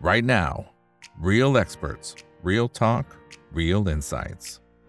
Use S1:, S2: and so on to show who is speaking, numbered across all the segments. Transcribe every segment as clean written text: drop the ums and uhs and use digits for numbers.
S1: right now. Real experts, real talk, real insights.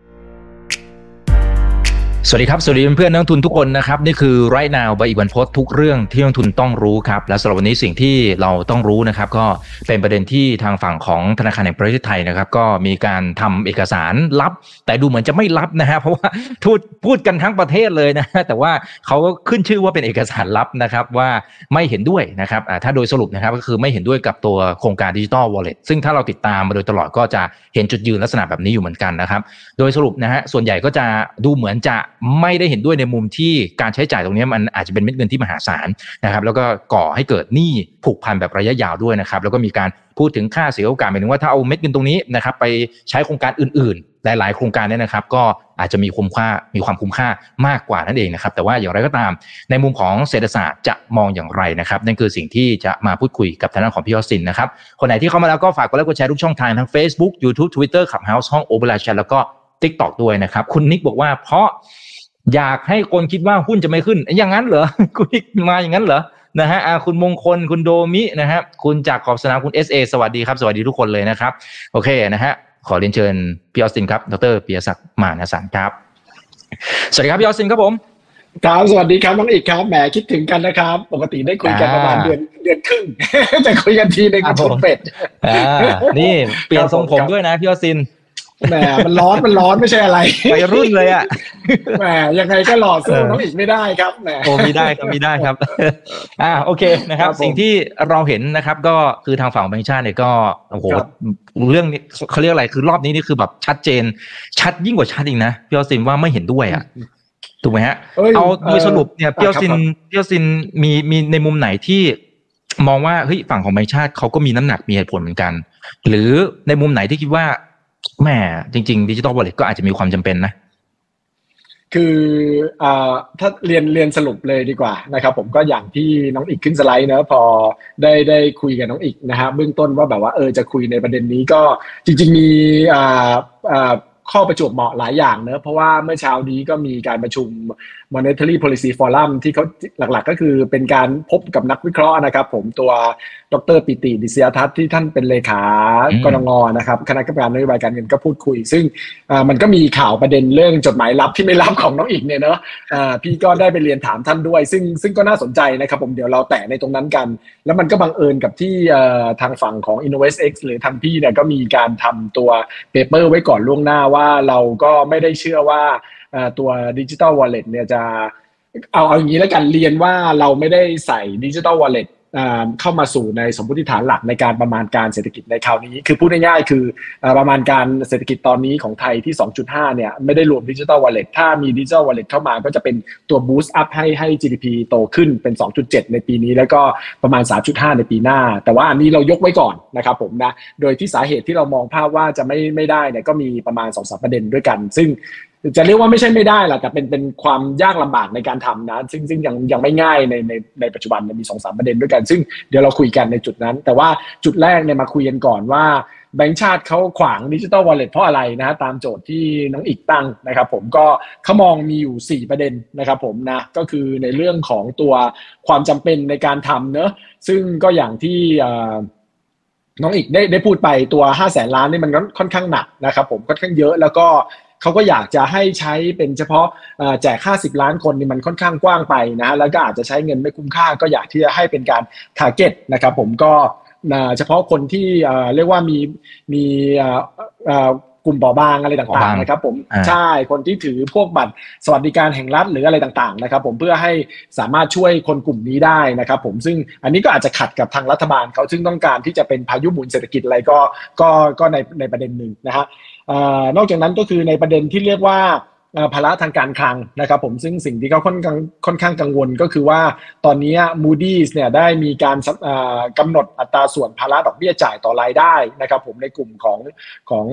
S2: สวัสดีครับสวัสดีเพื่อนๆนักลงทุนทุกคนนะครับนี่คือ Right Now by อีกวันโพสต์ทุกเรื่องที่นักลงทุนต้องรู้ครับและสำหรับวันนี้สิ่งที่เราต้องรู้นะครับก็เป็นประเด็นที่ทางฝั่งของธนาคารแห่งประเทศไทยนะครับก็มีการทำเอกสารลับแต่ดูเหมือนจะไม่ลับนะฮะเพราะว่าพูดกันทั้งประเทศเลยนะแต่ว่าเขาก็ขึ้นชื่อว่าเป็นเอกสารลับนะครับว่าไม่เห็นด้วยนะครับถ้าโดยสรุปนะครับก็คือไม่เห็นด้วยกับตัวโครงการ Digital Wallet ซึ่งถ้าเราติดตามมาโดยตลอดก็จะเห็นจุดยืนลักษณะแบบนี้อยู่เหมือนกันนะครับโดยสรุปนะฮะส่วนใหญ่ก็จะดูเหมือนจะไม่ได้เห็นด้วยในมุมที่การใช้จ่ายตรงนี้มันอาจจะเป็นเม็ดเงินที่มหาศาลนะครับแล้วก็ก่อให้เกิดหนี้ผูกพันแบบระยะยาวด้วยนะครับแล้วก็มีการพูดถึงค่าเสียโอกาสหมายถึงว่าถ้าเอาเม็ดเงินตรงนี้นะครับไปใช้โครงการอื่นๆหลายๆโครงการเนี่ยนะครับก็อาจจะมีความคุ้มค่ามากกว่านั่นเองนะครับแต่ว่าอย่างไรก็ตามในมุมของเศรษฐศาสตร์จะมองอย่างไรนะครับนั่นคือสิ่งที่จะมาพูดคุยกับทางด้านของพี่ออสตินนะครับคนไหนที่เข้ามาแล้วก็ฝากกดไลค์กดแชร์ทุกช่องทางทั้ง Facebook YouTube Twitter Clubhouse ห้อง Overlay Chat แล้วก็ TikTok ด้วยนะครับคุณนิกบอกว่าเพราะอยากให้คนคิดว่าหุ้นจะไม่ขึ้นอย่างนั้นเหรอคุณนิกมาอย่างนั้นเหรอนะฮะคุณมงคลคุณโดมินะฮะคุณจากขอบสนามคุณ SA สวัสดีครับสวัสดีทุกคนเลยนะครับโอเคนะฮะขอเรียนเชิญพี่ออสตินครับดร.ปิยศักดิ์มานสันครับสวัสดีครับพี่ออสตินครับผม
S3: ครับสวัสดีครับน้องอีกครับแหมคิดถึงกันนะครับปกติได้คุยกันประมาณเดือนครึ่งจะคุยกันทีในกระปุกเป็ด
S2: นี่เปลี่ยนทรงผมด้วยนะพี่ออสติน
S3: แหมมันร้อนไม่ใช่อะไร
S2: ไปรุ่นเลยอ่ะ
S3: แหมยังไงก็หล่อสู้น้องอีกไม่ได้ครับแหม
S2: โอ้ไม่ได้ครับโอเคนะครับสิ่งที่เราเห็นนะครับก็คือทางฝั่งแบงก์ชาติเนี่ยก็โอ้โหเรื่องนี้เขาเรียกอะไรคือรอบนี้นี่คือแบบชัดเจนชัดยิ่งกว่าชัดอีกนะพี่ออสตินว่าไม่เห็นด้วยอ่ะถูกไหมฮะเอาโดยสรุปเนี่ยพี่ออสตินมีในมุมไหนที่มองว่าเฮ้ยฝั่งของแบงก์ชาติเขาก็มีน้ำหนักมีเหตุผลเหมือนกันหรือในมุมไหนที่คิดว่าแหมจริงๆ Digital Wallet ก็อาจจะมีความจำเป็นนะ
S3: คือถ้าเรียนสรุปเลยดีกว่านะครับผมก็อย่างที่น้องอีกขึ้นสไลด์เนอะพอได้คุยกับน้องอีกนะฮะเบื้องต้นว่าแบบว่าจะคุยในประเด็นนี้ก็จริงๆมีข้อประจวบเหมาะหลายอย่างเนอะเพราะว่าเมื่อเช้านี้ก็มีการประชุม Monetary Policy Forum ที่เขาหลักๆก็คือเป็นการพบกับนักวิเคราะห์นะครับผมตัวดร.ปิติ ดิษยทัศน์ที่ท่านเป็นเลขากนง.นะครับคณะกรรมการนโยบายการเงินก็พูดคุยซึ่งมันก็มีข่าวประเด็นเรื่องจดหมายลับที่ไม่ลับของน้องอีกเนี่ยเนอะพี่ก็ได้ไปเรียนถามท่านด้วยซึ่งก็น่าสนใจนะครับผมเดี๋ยวเราแตะในตรงนั้นกันแล้วมันก็บังเอิญกับที่ทางฝั่งของ InnovestX หรือทางพี่เนี่ยก็มีการทำตัวเปเปอร์ไว้ก่อนล่วงหน้าว่าเราก็ไม่ได้เชื่อว่าตัว Digital Wallet เนี่ยจะเอาอย่างนี้แล้วกันเรียนว่าเราไม่ได้ใส่ Digital Wallet เข้ามาสู่ในสมมติฐานหลักในการประมาณการเศรษฐกิจในคราวนี้คือพูดง่ายๆคือประมาณการเศรษฐกิจตอนนี้ของไทยที่ 2.5 เนี่ยไม่ได้รวม Digital Wallet ถ้ามี Digital Wallet เข้ามาก็จะเป็นตัว boost up ให้ GDP โตขึ้นเป็น 2.7 ในปีนี้แล้วก็ประมาณ 3.5 ในปีหน้าแต่ว่าอันนี้เรายกไว้ก่อนนะครับผมนะโดยที่สาเหตุที่เรามองภาพว่าจะไม่ได้เนี่ยก็มีประมาณ 2-3 ประเด็นด้วยกันซึ่งจะเรียกว่าไม่ใช่ไม่ได้ล่ะแต่เป็นความยากลำบากในการทำนะซึ่งยังไม่ง่ายในปัจจุบันมี 2-3 ประเด็นด้วยกันซึ่งเดี๋ยวเราคุยกันในจุดนั้นแต่ว่าจุดแรกเนี่ยมาคุยกันก่อนว่าแบงก์ชาติเขาขวาง Digital Wallet เพราะอะไรนะตามโจทย์ที่น้องอีกตั้งนะครับผมก็เขามองมีอยู่4ประเด็นนะครับผมนะก็คือในเรื่องของตัวความจำเป็นในการทำเนอะซึ่งก็อย่างที่น้องอีกได้พูดไปตัว500,000 ล้านนี่มันค่อนข้างหนักนะครับผมค่อนข้างเยอะแล้วก็เขาก็อยากจะให้ใช้เป็นเฉพาะแจก50 ล้านคนนี่มันค่อนข้างกว้างไปนะแล้วก็อาจจะใช้เงินไม่คุ้มค่าก็อยากที่จะให้เป็นการ target นะครับผมก็เฉพาะคนที่เรียกว่ามีกลุ่มเปราะบางอะไรต่างๆนะครับผมใช่คนที่ถือพวกบัตรสวัสดิการแห่งรัฐหรืออะไรต่างๆนะครับผมเพื่อให้สามารถช่วยคนกลุ่มนี้ได้นะครับผมซึ่งอันนี้ก็อาจจะขัดกับทางรัฐบาลเขาซึ่งต้องการที่จะเป็นพายุหมุนเศรษฐกิจอะไรก็ในประเด็นหนึ่งนะฮะนอกจากนั้นก็คือในประเด็นที่เรียกว่าภาระทางการคลังนะครับผมซึ่งสิ่งที่เขาค่อนข้างกังวลก็คือว่าตอนนี้ Moody's เนี่ยได้มีการกำหนดอัตราส่วนภาระดอกเบี้ยจ่ายต่อรายได้นะครับผมในกลุ่มของ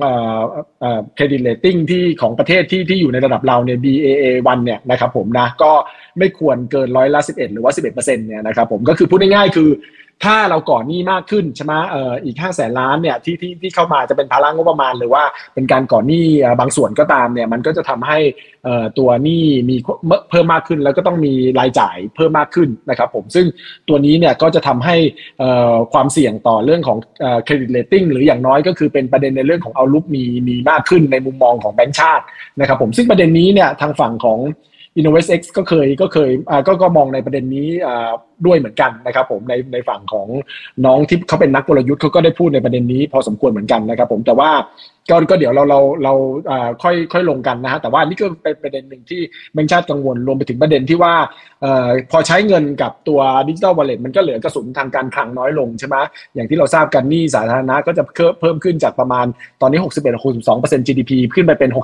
S3: credit rating ที่ของประเทศที่อยู่ในระดับเราเนี่ย Baa1 เนี่ยนะครับผมนะก็ไม่ควรเกิน11%หรือว่า 11% เนี่ยนะครับผมก็คือพูดง่ายๆคือถ้าเราก่อหนี้มากขึ้นใช่ไหมอีก500,000 ล้านเนี่ยที่เข้ามาจะเป็นภาระงบประมาณหรือว่าเป็นการก่อหนี้บางส่วนก็ตามเนี่ยมันก็จะทำให้ตัวหนี้มีเพิ่มมากขึ้นแล้วก็ต้องมีรายจ่ายเพิ่มมากขึ้นนะครับผมซึ่งตัวนี้เนี่ยก็จะทำให้ความเสี่ยงต่อเรื่องของเครดิตเรตติ้งหรืออย่างน้อยก็คือเป็นประเด็นในเรื่องของเอาลุกมีมากขึ้นในมุมมองของแบงก์ชาตินะครับผมซึ่งประเด็นนี้เนี่ยทางฝั่งของ InnovestX ก็มองในประเด็นนี้ด้วยเหมือนกันนะครับผมในฝั่งของน้องที่เขาเป็นนักกลยุทธ์เขาก็ได้พูดในประเด็นนี้พอสมควรเหมือนกันนะครับผมแต่ว่าก็เดี๋ยวเราค่อยลงกันนะฮะแต่ว่านี่ก็เป็นประเด็นหนึ่งที่แบงก์ชาติกังวลรวมไปถึงประเด็นที่ว่าพอใช้เงินกับตัว Digital Wallet มันก็เหลือกระสุนทางการคลังน้อยลงใช่ไหมอย่างที่เราทราบกันหนี้สาธารณะก็จะเพิ่มขึ้นจากประมาณตอนนี้ 61-62% GDP ขึ้นไปเป็น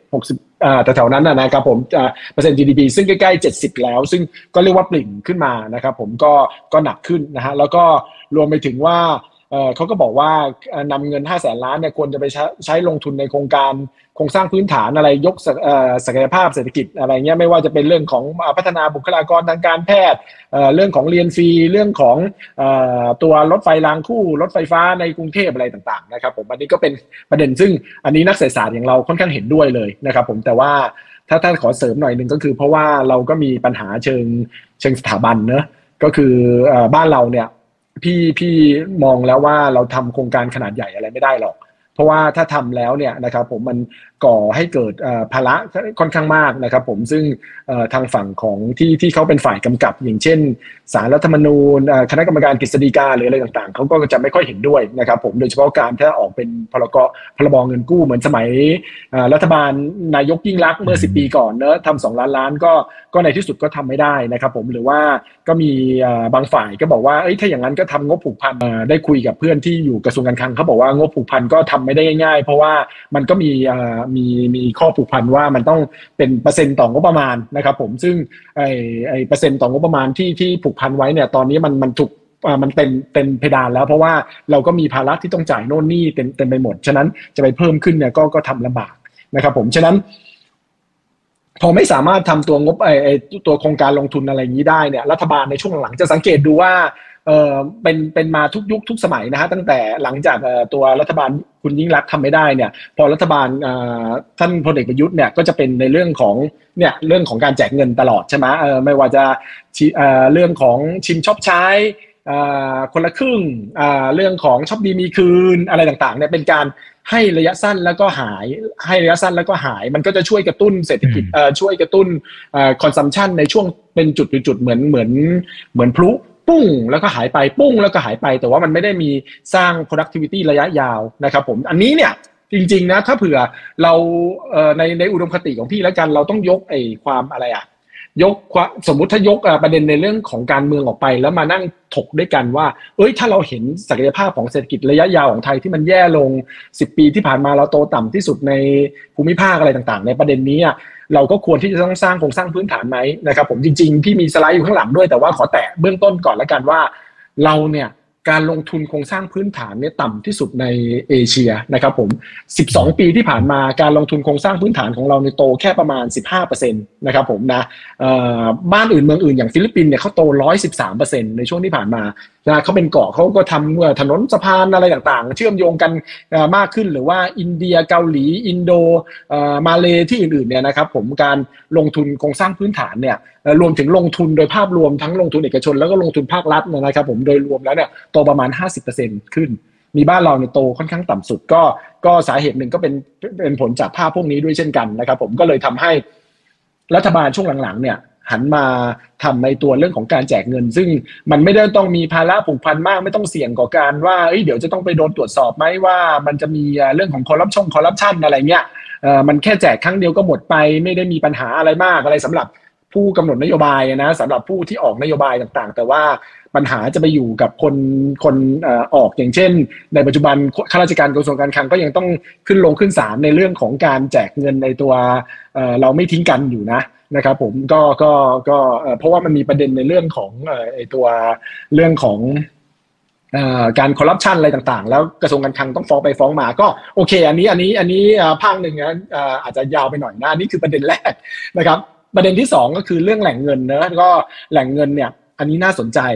S3: 60แต่แถวนั้นนะครับผมเปอร์เซ็นต์ GDP ซึ่งใกล้ๆ70แล้วซึ่งก็เรียกว่าปริ่มขึ้นมานะครับผมก็หนักขึ้นนะฮะแล้วก็รวมไปถึงว่าเขาก็บอกว่านำเงิน500,000 ล้านเนี่ยควรจะไปใช้ลงทุนในโครงสร้างพื้นฐานอะไรยกศักยภาพเศรษฐกิจอะไรเงี้ยไม่ว่าจะเป็นเรื่องของพัฒนาบุคลากรทางการแพทย์เรื่องของเรียนฟรีเรื่องของตัวรถไฟรางคู่รถไฟฟ้าในกรุงเทพอะไรต่างๆนะครับผมอันนี้ก็เป็นประเด็นซึ่งอันนี้นักเศรษฐศาสตร์อย่างเราค่อนข้างเห็นด้วยเลยนะครับผมแต่ว่าถ้าขอเสริมหน่อยนึงก็คือเพราะว่าเราก็มีปัญหาเชิงสถาบันเนอะก็คือบ้านเราเนี่ยพี่มองแล้วว่าเราทำโครงการขนาดใหญ่อะไรไม่ได้หรอกเพราะว่าถ้าทำแล้วเนี่ยนะครับผมมันก่อให้เกิดภาระค่อนข้างมากนะครับผมซึ่งทางฝั่งของที่เขาเป็นฝ่ายกำกับอย่างเช่นศาลรัฐธรรมนูญคณะกรรมการกฤษฎีกาหรืออะไรต่างๆเขาก็จะไม่ค่อยเห็นด้วยนะครับผมโดยเฉพาะการถ้าออกเป็นพรบเงินกู้เหมือนสมัยรัฐบาลนายกยิ่งลักษณ์เมื่อ10 ปีก่อนเนอะทำ2 ล้านล้านก็ในที่สุดก็ทำไม่ได้นะครับผมหรือว่าก็มีบางฝ่ายก็บอกว่าถ้าอย่างนั้นก็ทำงบผูกพันได้คุยกับเพื่อนที่อยู่กระทรวงการคลังเขาบอกว่างบผูกพันก็ทำไม่ได้ง่ายๆเพราะว่ามันก็มีข้อผูกพันว่ามันต้องเป็นเปอร์เซ็นต์ต่องบประมาณนะครับผมซึ่งไอเปอร์เซ็นต์ต่องบประมาณที่ผูกพันไว้เนี่ยตอนนี้มันถูกมันเต็มเพดานแล้วเพราะว่าเราก็มีภาระที่ต้องจ่ายโน่นนี่เต็มไปหมดฉะนั้นจะไปเพิ่มขึ้นเนี่ยก็ทำลำบากนะครับผมฉะนั้นพอไม่สามารถทำตัวงบตัวโครงการลงทุนอะไรอย่างนี้ได้เนี่ยรัฐบาลในช่วงหลังจะสังเกตดูว่าเป็นมาทุกยุคทุกสมัยนะฮะตั้งแต่หลังจากตัวรัฐบาลคุณยิ่งลักษณ์ทำไม่ได้เนี่ยพอรัฐบาลท่านพลเอกประยุทธ์เนี่ยก็จะเป็นในเรื่องของการแจกเงินตลอดใช่ไหมไม่ว่าจะเรื่องของชิมช็อปใช้คนละครึ่งเรื่องของช็อปดีมีคืนอะไรต่างๆเนี่ยเป็นการให้ระยะสั้นแล้วก็หายมันก็จะช่วยกระตุ้นเศรษฐกิจช่วยกระตุ้นคอนซัมชันในช่วงเป็นจุดเหมือนพลุปุ้งแล้วก็หายไปปุ้งแล้วก็หายไปแต่ว่ามันไม่ได้มีสร้าง productivity ระยะยาวนะครับผมอันนี้เนี่ยจริงๆนะถ้าเผื่อเราในอุดมคติของพี่แล้วกันเราต้องยกความอะไรสมมุติถ้ายกประเด็นในเรื่องของการเมืองออกไปแล้วมานั่งถกด้วยกันว่าถ้าเราเห็นศักยภาพของเศรษฐกิจระยะยาวของไทยที่มันแย่ลง10 ปีที่ผ่านมาเราโตต่ำที่สุดในภูมิภาคอะไรต่างๆในประเด็นนี้เราก็ควรที่จะต้องสร้างโครงสร้างพื้นฐานไหมนะครับผมจริงๆพี่มีสไลด์อยู่ข้างหลังด้วยแต่ว่าขอแตะเบื้องต้นก่อนละกันว่าเราเนี่ยการลงทุนโครงสร้างพื้นฐานเนี่ยต่ำที่สุดในเอเชียนะครับผม12 ปีที่ผ่านมาการลงทุนโครงสร้างพื้นฐานของเราในโตแค่ประมาณ 15% นะครับผมนะบ้านอื่นเมืองอื่นอย่างฟิลิปปินส์เนี่ยเขาโต 113% ในช่วงที่ผ่านมาเขาเป็นเกาะเขาก็ทำถนนสะพานอะไรต่างๆเชื่อมโยงกันมากขึ้นหรือว่าอินเดียเกาหลีอินโดมาเลที่อื่นๆเนี่ยนะครับผมการลงทุนโครงสร้างพื้นฐานเนี่ยรวมถึงลงทุนโดยภาพรวมทั้งลงทุนเอกชนแล้วก็ลงทุนภาครัฐนะครับผมโดยรวมแล้วเนี่ยโตประมาณ 50% ขึ้นมีบ้านเราเนี่ยโตค่อนข้างต่ำสุดก็สาเหตุหนึ่งก็เป็นผลจากภาพพวกนี้ด้วยเช่นกันนะครับผมก็เลยทำให้รัฐบาลช่วงหลังๆเนี่ยหันมาทำในตัวเรื่องของการแจกเงินซึ่งมันไม่ได้ต้องมีภาระผูกพันมากไม่ต้องเสี่ยงกับการว่าเดี๋ยวจะต้องไปโดนตรวจสอบไหมว่ามันจะมีเรื่องของคอร์รัปชันอะไรเงี้ยมันแค่แจกครั้งเดียวก็หมดไปไม่ได้มีปัญหาอะไรมากอะไรสำหรับผู้กำหนดนโยบายนะสำหรับผู้ที่ออกนโยบายต่างๆแต่ว่าปัญหาจะไปอยู่กับคนออกอย่างเช่นในปัจจุบันข้าราชการกระทรวงการคลังก็ยังต้องขึ้นศาลในเรื่องของการแจกเงินในตัวเราไม่ทิ้งกันอยู่นะครับผมก็เพราะว่ามันมีประเด็นในเรื่องของตัวเรื่องของการคอร์รัปชันอะไรต่างๆแล้วกระทรวงการคลังต้องฟ้องไปฟ้องมาก็โอเคอันนี้ภาคหนึ่งนะอาจจะยาวไปหน่อยนะนี่คือประเด็นแรกนะครับประเด็นที่2ก็คือเรื่องแหล่งเงินนะก็แหล่งเงินเนี่ยอันนี้น่าสนใจ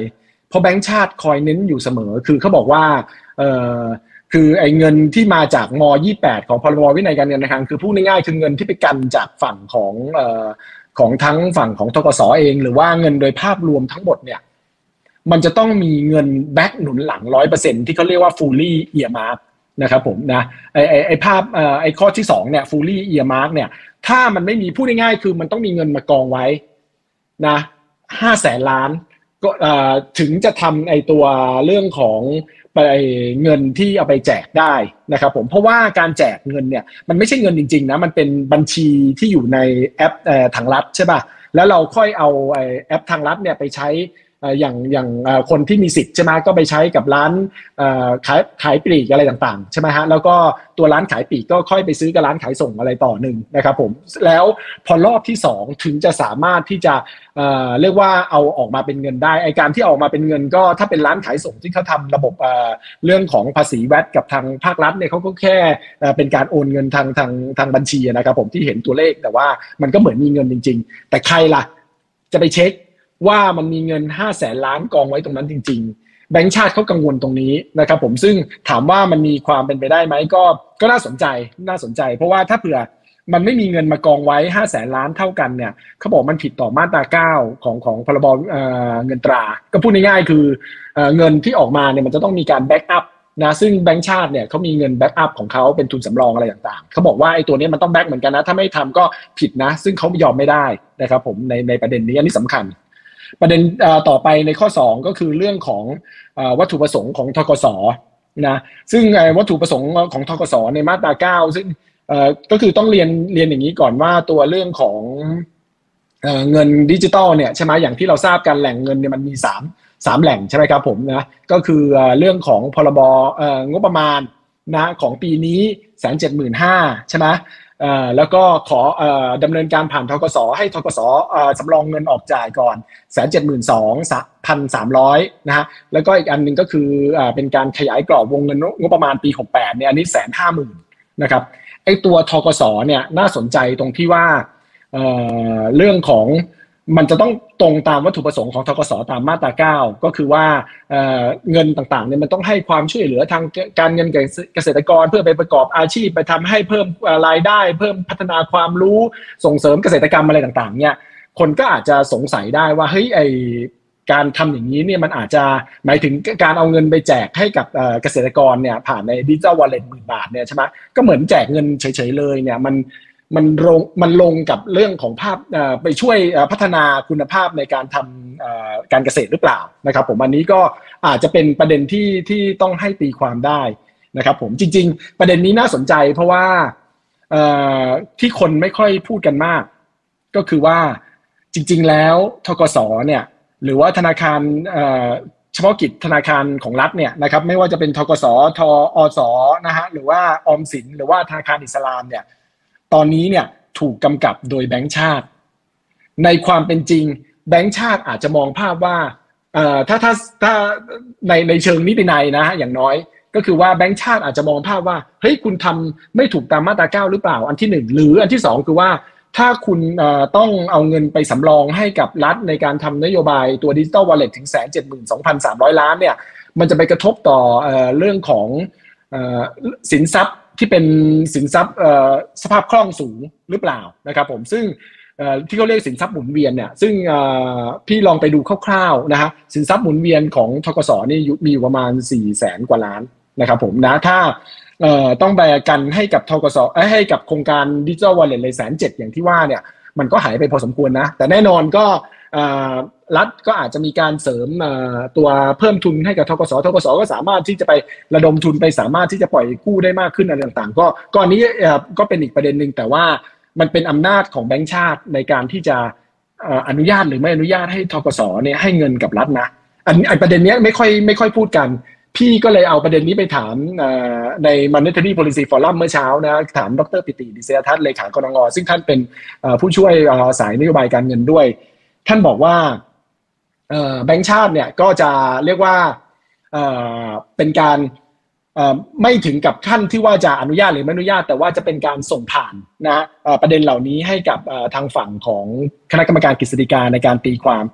S3: เพราะแบงก์ชาติคอยเน้นอยู่เสมอคือเขาบอกว่าคือไอ้เงินที่มาจากม.28 ของพรบวินัยการเงินการคลังคือพูดง่ายๆคือเงินที่ไปกันจากฝั่งของทั้งฝั่งของธกส.เองหรือว่าเงินโดยภาพรวมทั้งหมดเนี่ยมันจะต้องมีเงินแบ็กหนุนหลัง 100% ที่เขาเรียกว่า fully earmark นะครับผมนะไอ้ภาพไอ้ข้อที่2เนี่ย fully earmark เนี่ยถ้ามันไม่มีพูดง่ายๆคือมันต้องมีเงินมากองไว้นะ500,000 ล้านก็ถึงจะทำไอ้ตัวเรื่องของไปเงินที่เอาไปแจกได้นะครับผมเพราะว่าการแจกเงินเนี่ยมันไม่ใช่เงินจริงๆนะมันเป็นบัญชีที่อยู่ในแอปทางรัฐใช่ป่ะแล้วเราค่อยเอาแอปทางรัฐเนี่ยไปใช้อย่างคนที่มีสิทธิ์ใช่ไหมก็ไปใช้กับร้านขายปลีกอะไรต่างๆใช่ไหมฮะแล้วก็ตัวร้านขายปลีกก็ค่อยไปซื้อกับร้านขายส่งอะไรต่อหนึ่งนะครับผมแล้วพอรอบที่2ถึงจะสามารถที่จะเรียกว่าเอาออกมาเป็นเงินได้ไอการที่ออกมาเป็นเงินก็ถ้าเป็นร้านขายส่งที่เขาทำระบบเรื่องของภาษีแวตกับทางภาครัฐเนี่ยเขาก็แค่เป็นการโอนเงินทางบัญชีนะครับผมที่เห็นตัวเลขแต่ว่ามันก็เหมือนมีเงินจริงๆแต่ใครล่ะจะไปเช็คว่ามันมีเงิน500,000 ล้านกองไว้ตรงนั้นจริงๆแบงก์ชาติเขากังวลตรงนี้นะครับผมซึ่งถามว่ามันมีความเป็นไปได้ไหมก็น่าสนใจเพราะว่าถ้าเผื่อมันไม่มีเงินมากองไว้500,000 ล้านเท่ากันเนี่ยเขาบอกมันผิดต่อมาตรา9ของพรบเงินตราก็พูดง่ายๆคือเงินที่ออกมาเนี่ยมันจะต้องมีการแบ็กอัพนะซึ่งแบงก์ชาติเนี่ยเขามีเงินแบ็กอัพของเขาเป็นทุนสำรองอะไรต่างๆเขาบอกว่าไอ้ตัวนี้มันต้องแบ็กเหมือนกันนะถ้าไม่ทำก็ผิดนะซึ่งเขายอมไม่ได้นะครับผมในประเด็นนี้อันนี้สำคัญประเด็นต่อไปในข้อ2ก็คือเรื่องของวัตถุประสงค์ของธกส.นะซึ่งวัตถุประสงค์ของธกส.ในมาตรา9ซึ่งก็คือต้องเรียนอย่างนี้ก่อนว่าตัวเรื่องของเงินดิจิตอลเนี่ยใช่ไหมอย่างที่เราทราบกันแหล่งเงินเนี่ยมันมี3แหล่งใช่ไหมครับผมนะก็คือเรื่องของพรบงบประมาณนะของปีนี้ 175,000 ใช่ไหมแล้วก็ขอดำเนินการผ่านธกส.ให้ธกส.สำรองเงินออกจ่ายก่อน 172,300 นะฮะแล้วก็อีกอันนึงก็คือเป็นการขยายกรอบวงเงินงบประมาณปี68เนี่ยอันนี้ 150,000 นะครับไอ้ตัวธกส.เนี่ยน่าสนใจตรงที่ว่าเรื่องของมันจะต้องตรงตามวัตถุประสงค์ของธกส.ตามมาตรา9ก็คือว่าเงินต่างๆเนี่ยมันต้องให้ความช่วยเหลือทางการเงินเกษตรกรเพื่อไปประกอบอาชีพไปทำให้เพิ่มรายได้เพิ่มพัฒนาความรู้ส่งเสริมเกษตรกรรมอะไรต่างๆเนี่ยคนก็อาจจะสงสัยได้ว่าเฮ้ยไอการทำอย่างนี้เนี่ยมันอาจจะหมายถึงการเอาเงินไปแจกให้กับเกษตรกรเนี่ยผ่านในดิจิทัลวอลเล็ต10,000 บาทเนี่ยใช่ไหมก็เหมือนแจกเงินเฉยๆเลยเนี่ยมันลงกับเรื่องของภาพไปช่วยพัฒนาคุณภาพในการทำการเกษตรหรือเปล่านะครับผมอันนี้ก็อาจจะเป็นประเด็นที่ต้องให้ตีความได้นะครับผมจริงๆประเด็นนี้น่าสนใจเพราะว่าที่คนไม่ค่อยพูดกันมากก็คือว่าจริงๆแล้วธกส.เนี่ยหรือว่าธนาคารเฉพาะกิจธนาคารของรัฐเนี่ยนะครับไม่ว่าจะเป็นธกส.ทอส.นะฮะหรือว่าออมสินหรือว่าธนาคารอิสลามเนี่ยตอนนี้เนี่ยถูกกำกับโดยแบงก์ชาติในความเป็นจริงแบงก์ชาติอาจจะมองภาพว่าถ้าในเชิงนิตินัยนะอย่างน้อยก็คือว่าแบงก์ชาติอาจจะมองภาพว่าเฮ้ยคุณทำไม่ถูกตามมาตรา9หรือเปล่าอันที่1หรืออันที่2คือว่าถ้าคุณต้องเอาเงินไปสำรองให้กับรัฐในการทำนโยบายตัว Digital Wallet ถึง 172,300 ล้านเนี่ยมันจะไปกระทบต่อเรื่องของสินทรัพย์ที่เป็นสินทรัพย์สภาพคล่องสูงหรือเปล่านะครับผมซึ่งที่เขาเรียกสินทรัพย์หมุนเวียนเนี่ยซึ่งพี่ลองไปดูคร่าวๆนะฮะสินทรัพย์หมุนเวียนของธกส.นี่มีอยู่ประมาณ 400,000 กว่าล้านนะครับผมนะถ้าต้องแบกกันให้กับธกส.ให้กับโครงการ Digital Wallet เลย170,000อย่างที่ว่าเนี่ยมันก็หายไปพอสมควรนะแต่แน่นอนก็รัฐก็อาจจะมีการเสริมตัวเพิ่มทุนให้กับธกส.ก็สามารถที่จะไประดมทุนไปสามารถที่จะปล่อยกู้ได้มากขึ้นอะไรต่างๆก็อันนี้ก็เป็นอีกประเด็นนึงแต่ว่ามันเป็นอำนาจของแบงก์ชาติในการที่จะอนุญาตหรือไม่อนุญาตให้ธกส.เนี่ยให้เงินกับรัฐนะอันประเด็นนี้ไม่ค่อยพูดกันพี่ก็เลยเอาประเด็นนี้ไปถามใน Monetary Policy Forum เมื่อเช้านะถามดร.ปิติ ดิษยทัศน์เลขากนง.ซึ่งท่านเป็นผู้ช่วยสายนโยบายการเงินด้วยท่านบอกว่าแบงก์ชาติเนี่ยก็จะเรียกว่าเป็นการไม่ถึงกับขั้นที่ว่าจะอนุญาตหรือไม่อนุญาตแต่ว่าจะเป็นการส่งผ่านนะประเด็นเหล่านี้ให้กับทางฝั่งของคณะกรรมการกฤษฎีกาในการตีความเป็นหลัก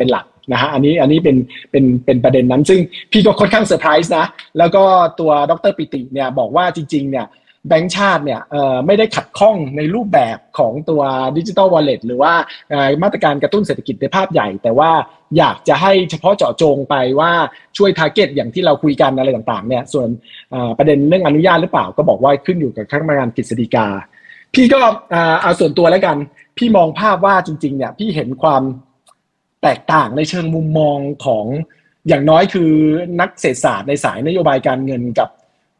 S3: นะฮะอันนี้เป็นประเด็นนั้นซึ่งพี่ก็ค่อนข้างเซอร์ไพรส์นะแล้วก็ตัวดร.ปิติเนี่ยบอกว่าจริงๆเนี่ยแบงก์ชาติเนี่ยไม่ได้ขัดข้องในรูปแบบของตัวดิจิทัลวอลเล็ตหรือว่ามาตรการกระตุ้นเศรษฐกิจในภาพใหญ่แต่ว่าอยากจะให้เฉพาะเจาะจงไปว่าช่วยทาร์เก็ตอย่างที่เราคุยกันอะไรต่างๆเนี่ยส่วนประเด็นเรื่องอนุญาตหรือเปล่าก็บอกว่าขึ้นอยู่กับคณะกรรมการกฤษฎีกาพี่ก็เอาส่วนตัวแล้วกันพี่มองภาพว่าจริงๆเนี่ยพี่เห็นความแตกต่างในเชิงมุมมองของอย่างน้อยคือนักเศรษฐศาสตร์ในสายนโยบายการเงินกับ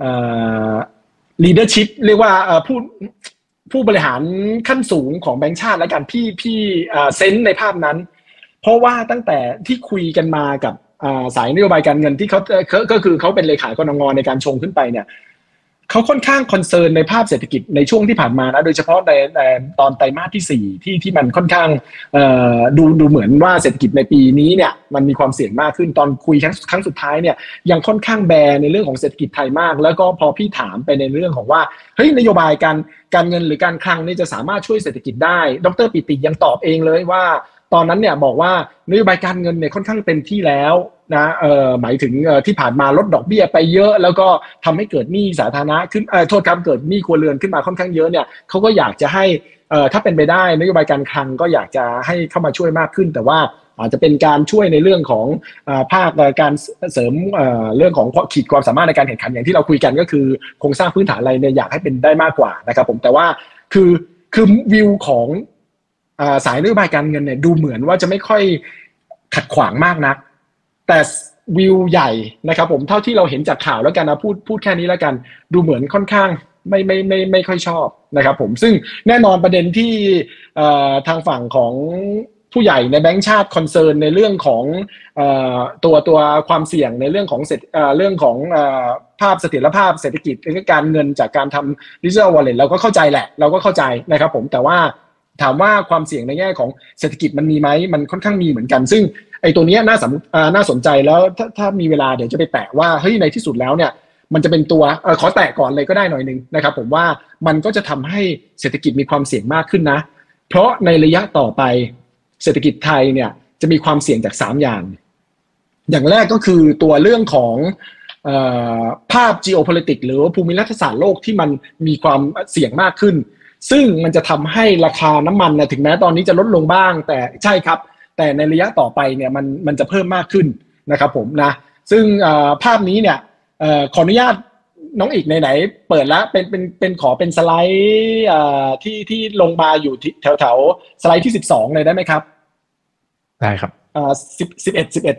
S3: leadership เรียกว่าผู้บริหารขั้นสูงของแบงก์ชาติแล้วกันพี่เซนส์ในภาพนั้นเพราะว่าตั้งแต่ที่คุยกันมากับสายนโยบายการเงินที่เขาก็คือเขาเป็นเลขากนง.ในการชงขึ้นไปเนี่ยเขาค่อนข้างคอนเซิร์นในภาพเศรษฐกิจในช่วงที่ผ่านมานะโดยเฉพาะในตอนไตรมาสที่4ที่มันค่อนข้างดูเหมือนว่าเศรษฐกิจในปีนี้เนี่ยมันมีความเสี่ยงมากขึ้นตอนคุยครั้งสุดท้ายเนี่ยยังค่อนข้างแบร์ในเรื่องของเศรษฐกิจไทยมากแล้วก็พอพี่ถามไปในเรื่องของว่าเฮ้ยนโยบายการเงินหรือการคลังนี่จะสามารถช่วยเศรษฐกิจได้ดร.ปิติยังตอบเองเลยว่าตอนนั้นเนี่ยบอกว่านโยบายการเงินเนี่ยค่อนข้างเต็มที่แล้วนะหมายถึงที่ผ่านมาลดดอกเบี้ยไปเยอะแล้วก็ทำให้เกิดหนี้สาธารณะขึ้นโทษครับเกิดหนี้ครัวเรือนขึ้นมาค่อนข้างเยอะเนี่ยเขาก็อยากจะให้ถ้าเป็นไปได้นโยบายการคลังก็อยากจะให้เข้ามาช่วยมากขึ้นแต่ว่าอาจจะเป็นการช่วยในเรื่องของภาคการเสริมเรื่องของขีดความสามารถในการแข่งขันอย่างที่เราคุยกันก็คือโครงสร้างพื้นฐานอะไรเนี่ยอยากให้เป็นได้มากกว่านะครับผมแต่ว่าคือวิวของสายนโยบายการเงินเนี่ยดูเหมือนว่าจะไม่ค่อยขัดขวางมากนักแต่วิวใหญ่นะครับผมเท่าที่เราเห็นจากข่าวแล้วกันนะพูดแค่นี้แล้วกันดูเหมือนค่อนข้างไม่ค่อยชอบนะครับผมซึ่งแน่นอนประเด็นที่ทางฝั่งของผู้ใหญ่ในแบงก์ชาติคอนเซิร์นในเรื่องของตัวความเสี่ยงในเรื่องของภาพเสถียรภาพเศรษฐกิจและการเงินจากการทำดิจิทัลวอลเล็ตเราก็เข้าใจแหละเราก็เข้าใจนะครับผมแต่ว่าถามว่าความเสี่ยงในแง่ของเศรษฐกิจมันมีไหมมันค่อนข้างมีเหมือนกันซึ่งไอ้ตัวนี้น่าสนใจแล้วถ้ามีเวลาเดี๋ยวจะไปแตะว่าเฮ้ยในที่สุดแล้วเนี่ยมันจะเป็นตัวขอแตะก่อนเลยก็ได้หน่อยนึงนะครับผมว่ามันก็จะทำให้เศรษฐกิจมีความเสี่ยงมากขึ้นนะเพราะในระยะต่อไปเศรษฐกิจไทยเนี่ยจะมีความเสี่ยงจาก3อย่างแรกก็คือตัวเรื่องของภาพ geopolitics หรือภูมิรัฐศาสตร์โลกที่มันมีความเสี่ยงมากขึ้นซึ่งมันจะทำให้ราคาน้ำมันนะถึงแม้ตอนนี้จะลดลงบ้างแต่ใช่ครับแต่ในระยะต่อไปเนี่ยมันจะเพิ่มมากขึ้นนะครับผมนะซึ่งภาพนี้เนี่ยขออนุญาตน้องอีกไหนเปิดแล้วเป็นขอเป็นสไลด์ที่ลงมาอยู่แถวสไลด์ที่12เลยได้ไหมครับ
S2: ได้ครับ
S3: 11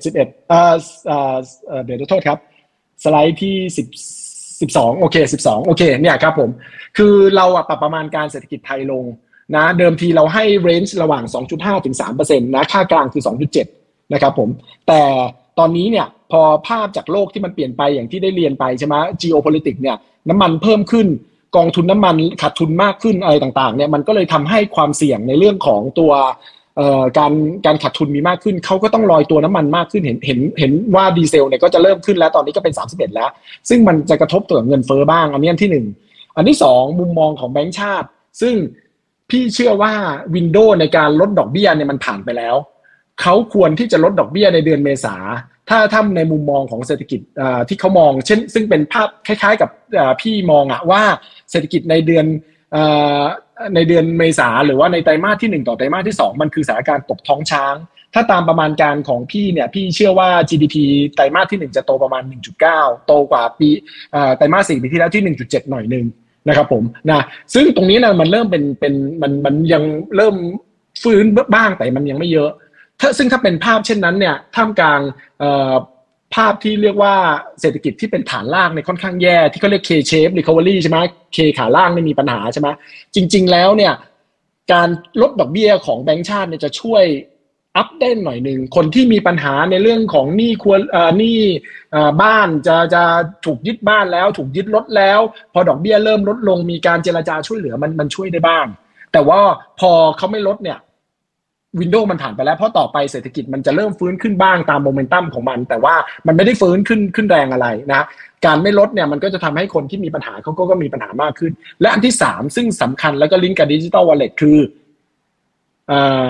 S3: เดี๋ยวโทษครับสไลด์ที่12โอเค12โอเคเนี่ยครับผมคือเราปรับประมาณการเศรษฐกิจไทยลงนะเดิมทีเราให้เรนจ์ระหว่าง 2.5 ถึง 3% นะค่ากลางคือ 2.7 นะครับผมแต่ตอนนี้เนี่ยพอภาพจากโลกที่มันเปลี่ยนไปอย่างที่ได้เรียนไปใช่ไหม geopolitics เนี่ยน้ำมันเพิ่มขึ้นกองทุนน้ำมันขาดทุนมากขึ้นอะไรต่างๆเนี่ยมันก็เลยทำให้ความเสี่ยงในเรื่องของตัวการขาดทุนมีมากขึ้นเขาก็ต้องลอยตัวน้ำมันมากขึ้นเห็นว่าดีเซลเนี่ยก็จะเริ่มขึ้นแล้วตอนนี้ก็เป็น31แล้วซึ่งมันจะกระทบต่อเงินเฟ้อบ้างอันนี้อันที่1อันที่2มุมมองของแบงก์ชาติซึ่งพี่เชื่อว่าวินโดว์ในการลดดอกเบี้ยเนี่ยมันผ่านไปแล้วเขาควรที่จะลดดอกเบี้ยในเดือนเมษาถ้าในมุมมองของเศรษฐกิจที่เขามองเช่นซึ่งเป็นภาพคล้ายๆกับพี่มองว่าเศรษฐกิจในเดือนเมษาหรือว่าในไตรมาสที่1ต่อไตรมาสที่2มันคือสถานการณ์ตกท้องช้างถ้าตามประมาณการของพี่เนี่ยพี่เชื่อว่า GDP ไตรมาสที่1จะโตประมาณ 1.9 โตกว่าปีไตรมาส4ปีที่แล้วที่ 1.7 หน่อยนึงนะครับผมนะซึ่งตรงนี้นะมันเริ่มเป็นมันยังเริ่มฟื้นบ้างแต่มันยังไม่เยอะซึ่งถ้าเป็นภาพเช่นนั้นเนี่ยท่ามกลางภาพที่เรียกว่าเศรษฐกิจที่เป็นฐานล่างในค่อนข้างแย่ที่เขาเรียก K-shape recovery ใช่ไหม K ขาล่างไม่มีปัญหาใช่ไหมจริงๆแล้วเนี่ยการลดดอกเบี้ยของแบงก์ชาติเนี่ยจะช่วยอัพได้หน่อยนึงคนที่มีปัญหาในเรื่องของหนี้บ้านจะถูกยึดบ้านแล้วถูกยึดรถแล้วพอดอกเบี้ยเริ่มลดลงมีการเจรจาช่วยเหลือมันช่วยได้บ้างแต่ว่าพอเขาไม่ลดเนี่ยวินโดว์มันผ่านไปแล้วเพราะต่อไปเศรษฐกิจมันจะเริ่มฟื้นขึ้นบ้างตามโมเมนตัมของมันแต่ว่ามันไม่ได้ฟื้นขึ้นแรงอะไรนะการไม่ลดเนี่ยมันก็จะทำให้คนที่มีปัญหาเขาก็มีปัญหามากขึ้นและอันที่3ซึ่งสำคัญแล้วก็ลิงก์กับดิจิทัลวอลเล็ตคือ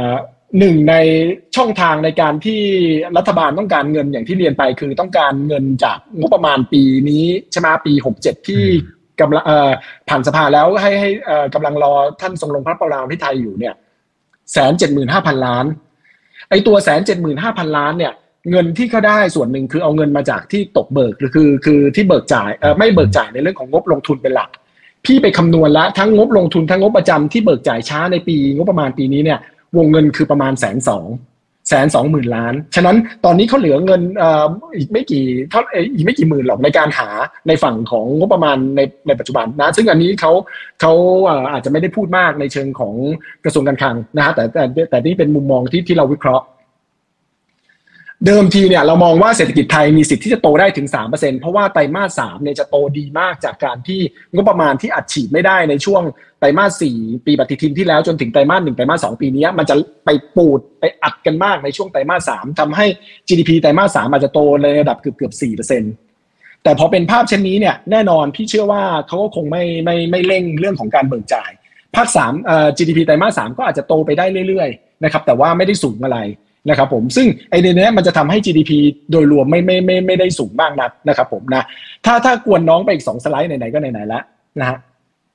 S3: หนึ่งในช่องทางในการที่รัฐบาลต้องการเงินอย่างที่เรียนไปคือต้องการเงินจากงบประมาณปีนี้ใช่ไหมปี67ที่กำลังผ่านสภาแล้วให้กำลังรอท่านทรงลงพระประมาพิไทยอยู่เนี่ย175,000 ล้านไอตัว175,000 ล้านเนี่ยเงินที่เขาได้ส่วนหนึ่งคือเอาเงินมาจากที่ตกเบิกหรือคือที่เบิกจ่ายไม่เบิกจ่ายในเรื่องของงบลงทุนเป็นหลักพี่ไปคำนวณแล้วทั้งงบลงทุนทั้งงบประจำที่เบิกจ่ายช้าในปีงบประมาณปีนี้เนี่ยวงเงินคือประมาณ120,000 ล้านฉะนั้นตอนนี้เขาเหลือเงินอีกไม่กี่หมื่นหรอกในการหาในฝั่งของงบประมาณในปัจจุบันนะซึ่งอันนี้เขาอาจจะไม่ได้พูดมากในเชิงของกระทรวงการคลังนะฮะแต่นี่เป็นมุมมองที่เราวิเคราะห์เดิมทีเนี่ยเรามองว่าเศรษฐกิจไทยมีสิทธิ์ที่จะโตได้ถึง 3% เพราะว่าไตรมาส 3เนี่ยจะโตดีมากจากการที่งบประมาณที่อัดฉีดไม่ได้ในช่วงไตรมาส 4ปีปฏิทินที่แล้วจนถึงไตรมาส 1ไตรมาส 2ปีนี้มันจะไปปูดไปอัดกันมากในช่วงไตรมาส 3ทำให้ GDP ไตรมาส 3อาจจะโตในระดับเกือบ 4% แต่พอเป็นภาพเช่นนี้เนี่ยแน่นอนพี่เชื่อว่าเขาก็คงไม่เร่งเรื่องของการเบิกจ่ายภาค3GDP ไตรมาส 3ก็อาจจะโตไปได้เรื่อยๆนะครับแต่ว่าไม่ได้สูงอะไรนะครับผมซึ่งไอ้ในนี้มันจะทำให้ GDP โดยรวมไม่ได้สูงมากนักนะครับผมนะถ้ากวนน้องไปอีก2 สไลด์ไหนๆก็ไหนๆแล้วนะฮะ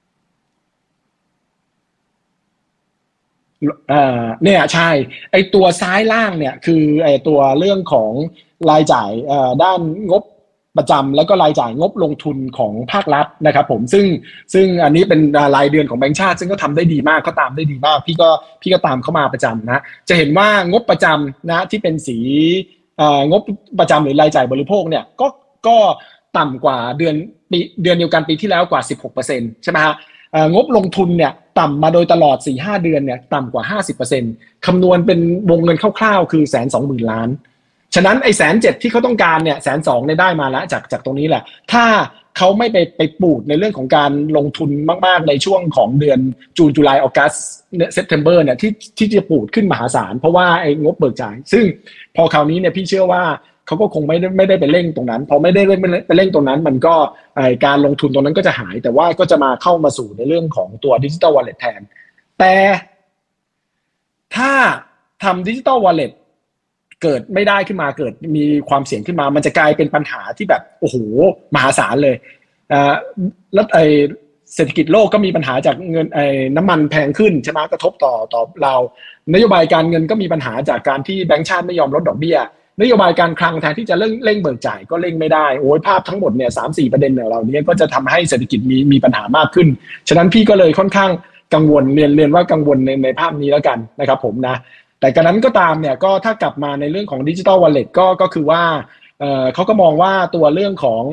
S3: เนี่ยใช่ไอ้ตัวซ้ายล่างเนี่ยคือไอ้ตัวเรื่องของรายจ่ายด้านงบประจำแล้วก็รายจ่ายงบลงทุนของภาครัฐนะครับผมซึ่งอันนี้เป็นรายเดือนของแบงก์ชาติซึ่งก็ทำได้ดีมากก็ตามได้ดีมากพี่ก็ตามเข้ามาประจำนะจะเห็นว่างบประจำนะที่เป็นสีงบประจำหรือรายจ่ายบริโภคเนี่ยก็ต่ำกว่าเดือนเดียวกันปีที่แล้วกว่า 16% ใช่ไหมฮะงบลงทุนเนี่ยต่ำมาโดยตลอด 4-5 เดือนเนี่ยต่ำกว่า 50% คำนวณเป็นวงเงินคร่าวๆคือ 120,000 ล้านฉะนั้นไอ้107,000ที่เขาต้องการเนี่ย120,000เนี่ยได้มาแล้วจากตรงนี้แหละถ้าเขาไม่ไปปูดในเรื่องของการลงทุนมากๆในช่วงของเดือนจูนจุลายออกัสเซปเทมเบอร์เนี่ยที่จะปูดขึ้นมหาศาลเพราะว่าไอ้งบเบิกจ่ายซึ่งพอคราวนี้เนี่ยพี่เชื่อว่าเขาก็คงไม่ได้ไปเร่งตรงนั้นพอไม่ได้ไปเร่งตรงนั้นมันก็การลงทุนตรงนั้นก็จะหายแต่ว่าก็จะมาเข้ามาสู่ในเรื่องของตัว Digital Wallet แทนแต่ถ้าทำ Digital Wallet เกิดไม่ได้ขึ้นมาเกิดมีความเสี่ยงขึ้นมามันจะกลายเป็นปัญหาที่แบบโอ้โหมหาศาลเลยแล้วเศรษฐกิจโลกก็มีปัญหาจากเงินน้ำมันแพงขึ้นใช่ไหมกระทบต่อเรานโยบายการเงินก็มีปัญหาจากการที่แบงก์ชาติไม่ยอมลดดอกเบี้ยนโยบายการคลังแทนที่จะเร่งเบิกจ่ายก็เร่งไม่ได้โอ้ยภาพทั้งหมดเนี่ย3-4 ประเด็นเนี่ยเรานี้ก็จะทำให้เศรษฐกิจมีปัญหามากขึ้นฉะนั้นพี่ก็เลยค่อนข้างกังวลเรียนว่ากังวลในภาพนี้แล้วกันนะครับผมนะแต่กระนั้นก็ตามเนี่ยก็ถ้ากลับมาในเรื่องของ Digital Wallet ก็คือว่าเขาก็มองว่าตัวเรื่องของ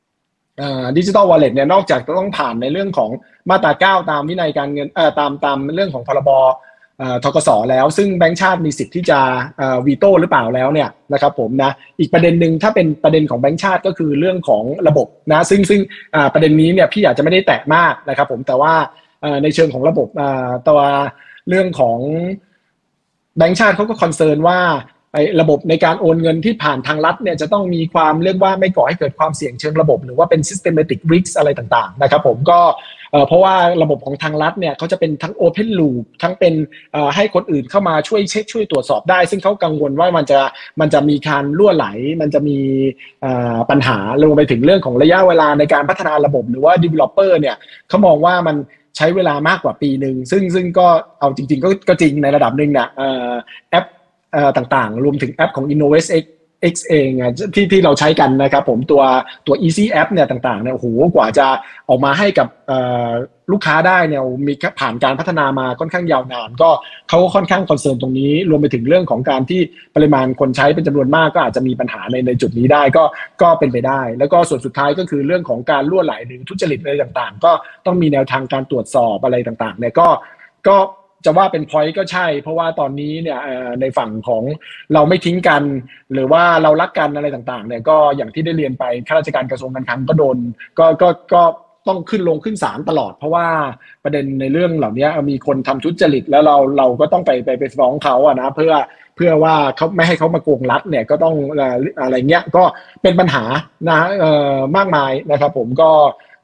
S3: Digital Wallet เนี่ยนอกจากต้องผ่านในเรื่องของมาตรา9ตามวินัยการเงินตามเรื่องของพรบธกส.แล้วซึ่งแบงก์ชาติมีสิทธิ์ที่จะวีโต้หรือเปล่าแล้วเนี่ยนะครับผมนะอีกประเด็นหนึ่งถ้าเป็นประเด็นของแบงก์ชาติก็คือเรื่องของระบบนะซึ่งประเด็นนี้เนี่ยพี่อาจจะไม่ได้แตะมากนะครับผมแต่ว่าในเชิงของระบบตัวเรื่องของแบงก์ชาติเขาก็คอนเซิร์นว่าระบบในการโอนเงินที่ผ่านทางรัฐเนี่ยจะต้องมีความเรียกว่าไม่ก่อให้เกิดความเสี่ยงเชิงระบบหรือว่าเป็น systematic risk อะไรต่างๆนะครับผมก็เพราะว่าระบบของทางรัฐเนี่ยเขาจะเป็นทั้ง open loop ทั้งเป็นให้คนอื่นเข้ามาช่วยเช็คช่วยตรวจสอบได้ซึ่งเขากังวลว่ามันจะมีการรั่วไหลมันจะมีปัญหารวมไปถึงเรื่องของระยะเวลาในการพัฒนาระบบหรือว่า developer เนี่ยเขามองว่ามันใช้เวลามากกว่าปีนึงซึ่งก็เอาจริงๆก็จริงในระดับนึงเนี่ยแอปต่างๆรวมถึงแอปของ InnovestX เองที่เราใช้กันนะครับผมตัว Easy App เนี่ยต่างๆเนี่ยโอ้โหกว่าจะออกมาให้กับลูกค้าได้เนี่ยมีผ่านการพัฒนามาค่อนข้างยาวนานก็เขาค่อนข้างคอนเซิร์นตรงนี้รวมไปถึงเรื่องของการที่ปริมาณคนใช้เป็นจำนวนมากก็อาจจะมีปัญหาในจุดนี้ได้ก็เป็นไปได้แล้วก็ส่วนสุดท้ายก็คือเรื่องของการรั่วไหลหรือทุจริตอะไรต่างๆก็ต้องมีแนวทางการตรวจสอบอะไรต่างๆเนี่ยก็จะว่าเป็น point ก็ใช่เพราะว่าตอนนี้เนี่ยในฝั่งของเราไม่ทิ้งกันหรือว่าเรารักกันอะไรต่างๆเนี่ยก็อย่างที่ได้เรียนไปข้าราชการกระทรวงการคลังก็โดนก็ต้องขึ้นศาลตลอดเพราะว่าประเด็นในเรื่องเหล่านี้มีคนทำทุจริตแล้วเราก็ต้องไปฟ้องเขาอะนะเพื่อว่าเขาไม่ให้เขามาโกงรัฐเนี่ยก็ต้องอะไรเงี้ยก็เป็นปัญหานะมากมายนะครับผมก็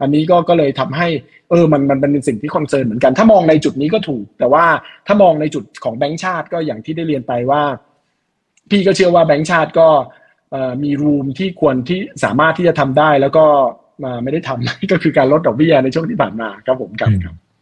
S3: อันนี้ก็เลยทำให้มันเป็นสิ่งที่คอนเซิร์นเหมือนกันถ้ามองในจุดนี้ก็ถูกแต่ว่าถ้ามองในจุดของแบงก์ชาติก็อย่างที่ได้เรียนไปว่าพี่ก็เชื่อว่าแบงก์ชาติก็มีรูมที่ควรที่สามารถที่จะทำได้แล้วก็ไม่ได้ทำ ก็คือการลดดอกเบี้ยในช่วงที่ผ่านมาครับผมครับ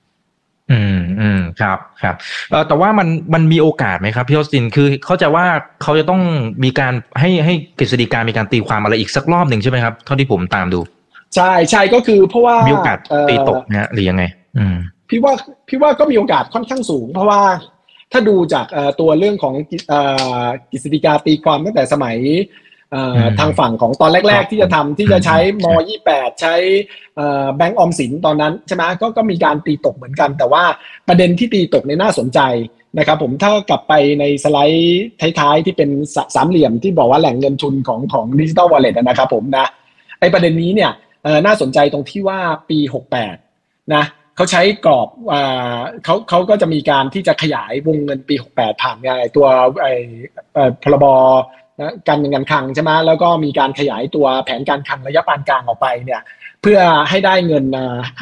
S2: ครับแต่ว่ามันมีโอกาสไหมครับพี่ออสตินคือเข้าใจว่าเขาจะต้องมีการให้กฤษฎีกามีการตีความอะไรอีกสักรอบหนึ่งใช่ไหมครับเท่าที่ผมตามดู
S3: ใช่ก็คือเพราะว่า
S2: มีโอกาสตีตกนะหรือยังไง
S3: พี่ว่าก็มีโอกาสค่อนข้างสูงเพราะว่าถ้าดูจากตัวเรื่องของกฤษฎีกาตีความตั้งแต่สมัยทางฝั่งของตอนแรกๆที่จะใช้ม.28 ใช้แบงก์ออมสินตอนนั้นใช่ไหมก็มีการตีตกเหมือนกันแต่ว่าประเด็นที่ตีตกในน่าสนใจนะครับผมถ้ากลับไปในสไลด์ท้ายๆที่เป็นสามเหลี่ยมที่บอกว่าแหล่งเงินทุนของ Digital Wallet นะครับผมนะไอ้ประเด็นนี้เนี่ยน่าสนใจตรงที่ว่าปี68นะเขาใช้กรอบเขาก็จะมีการที่จะขยายวงเงินปี68ผ่านตัวพรบการเงินการคลังใช่ไหมแล้วก็มีการขยายตัวแผนการคลังระยะปานกลางออกไปเนี่ยเพื่อให้ได้เงิน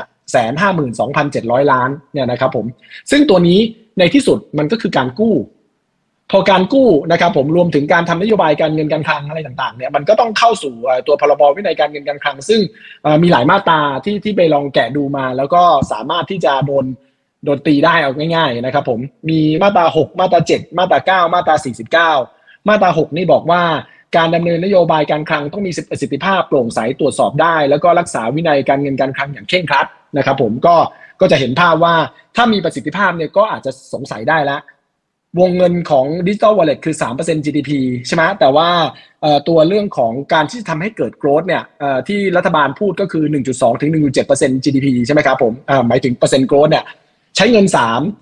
S3: 152,700 ล้านเนี่ยนะครับผมซึ่งตัวนี้ในที่สุดมันก็คือการกู้พอการกู้นะครับผมรวมถึงการทำนโยบายการเงินการคลังอะไรต่างๆเนี่ยมันก็ต้องเข้าสู่ตัวพรบวินัยการเงินการคลังซึ่งมีหลายมาตราที่ไปลองแกะดูมาแล้วก็สามารถที่จะโดนตีได้เอาง่ายๆนะครับผมมีมาตรา6มาตรา7มาตรา9มาตรา49มาตรา6นี่บอกว่าการดำเนินนโยบายการคลังต้องมีประสิทธิภาพโปร่งใสตรวจสอบได้แล้วก็รักษาวินัยการเงินการคลังอย่างเคร่งครัดนะครับผมก็จะเห็นภาพว่าถ้ามีประสิทธิภาพเนี่ยก็อาจจะสงสัยได้แล้ววงเงินของ Digital Wallet คือ 3% GDP ใช่ไหมแต่ว่าตัวเรื่องของการที่ทำให้เกิด growth เนี่ยที่รัฐบาลพูดก็คือ 1.2 ถึง 1.7% GDP ใช่ไหมครับผมหมายถึงเปอร์เซ็นต์ growth เนี่ยใช้เงิน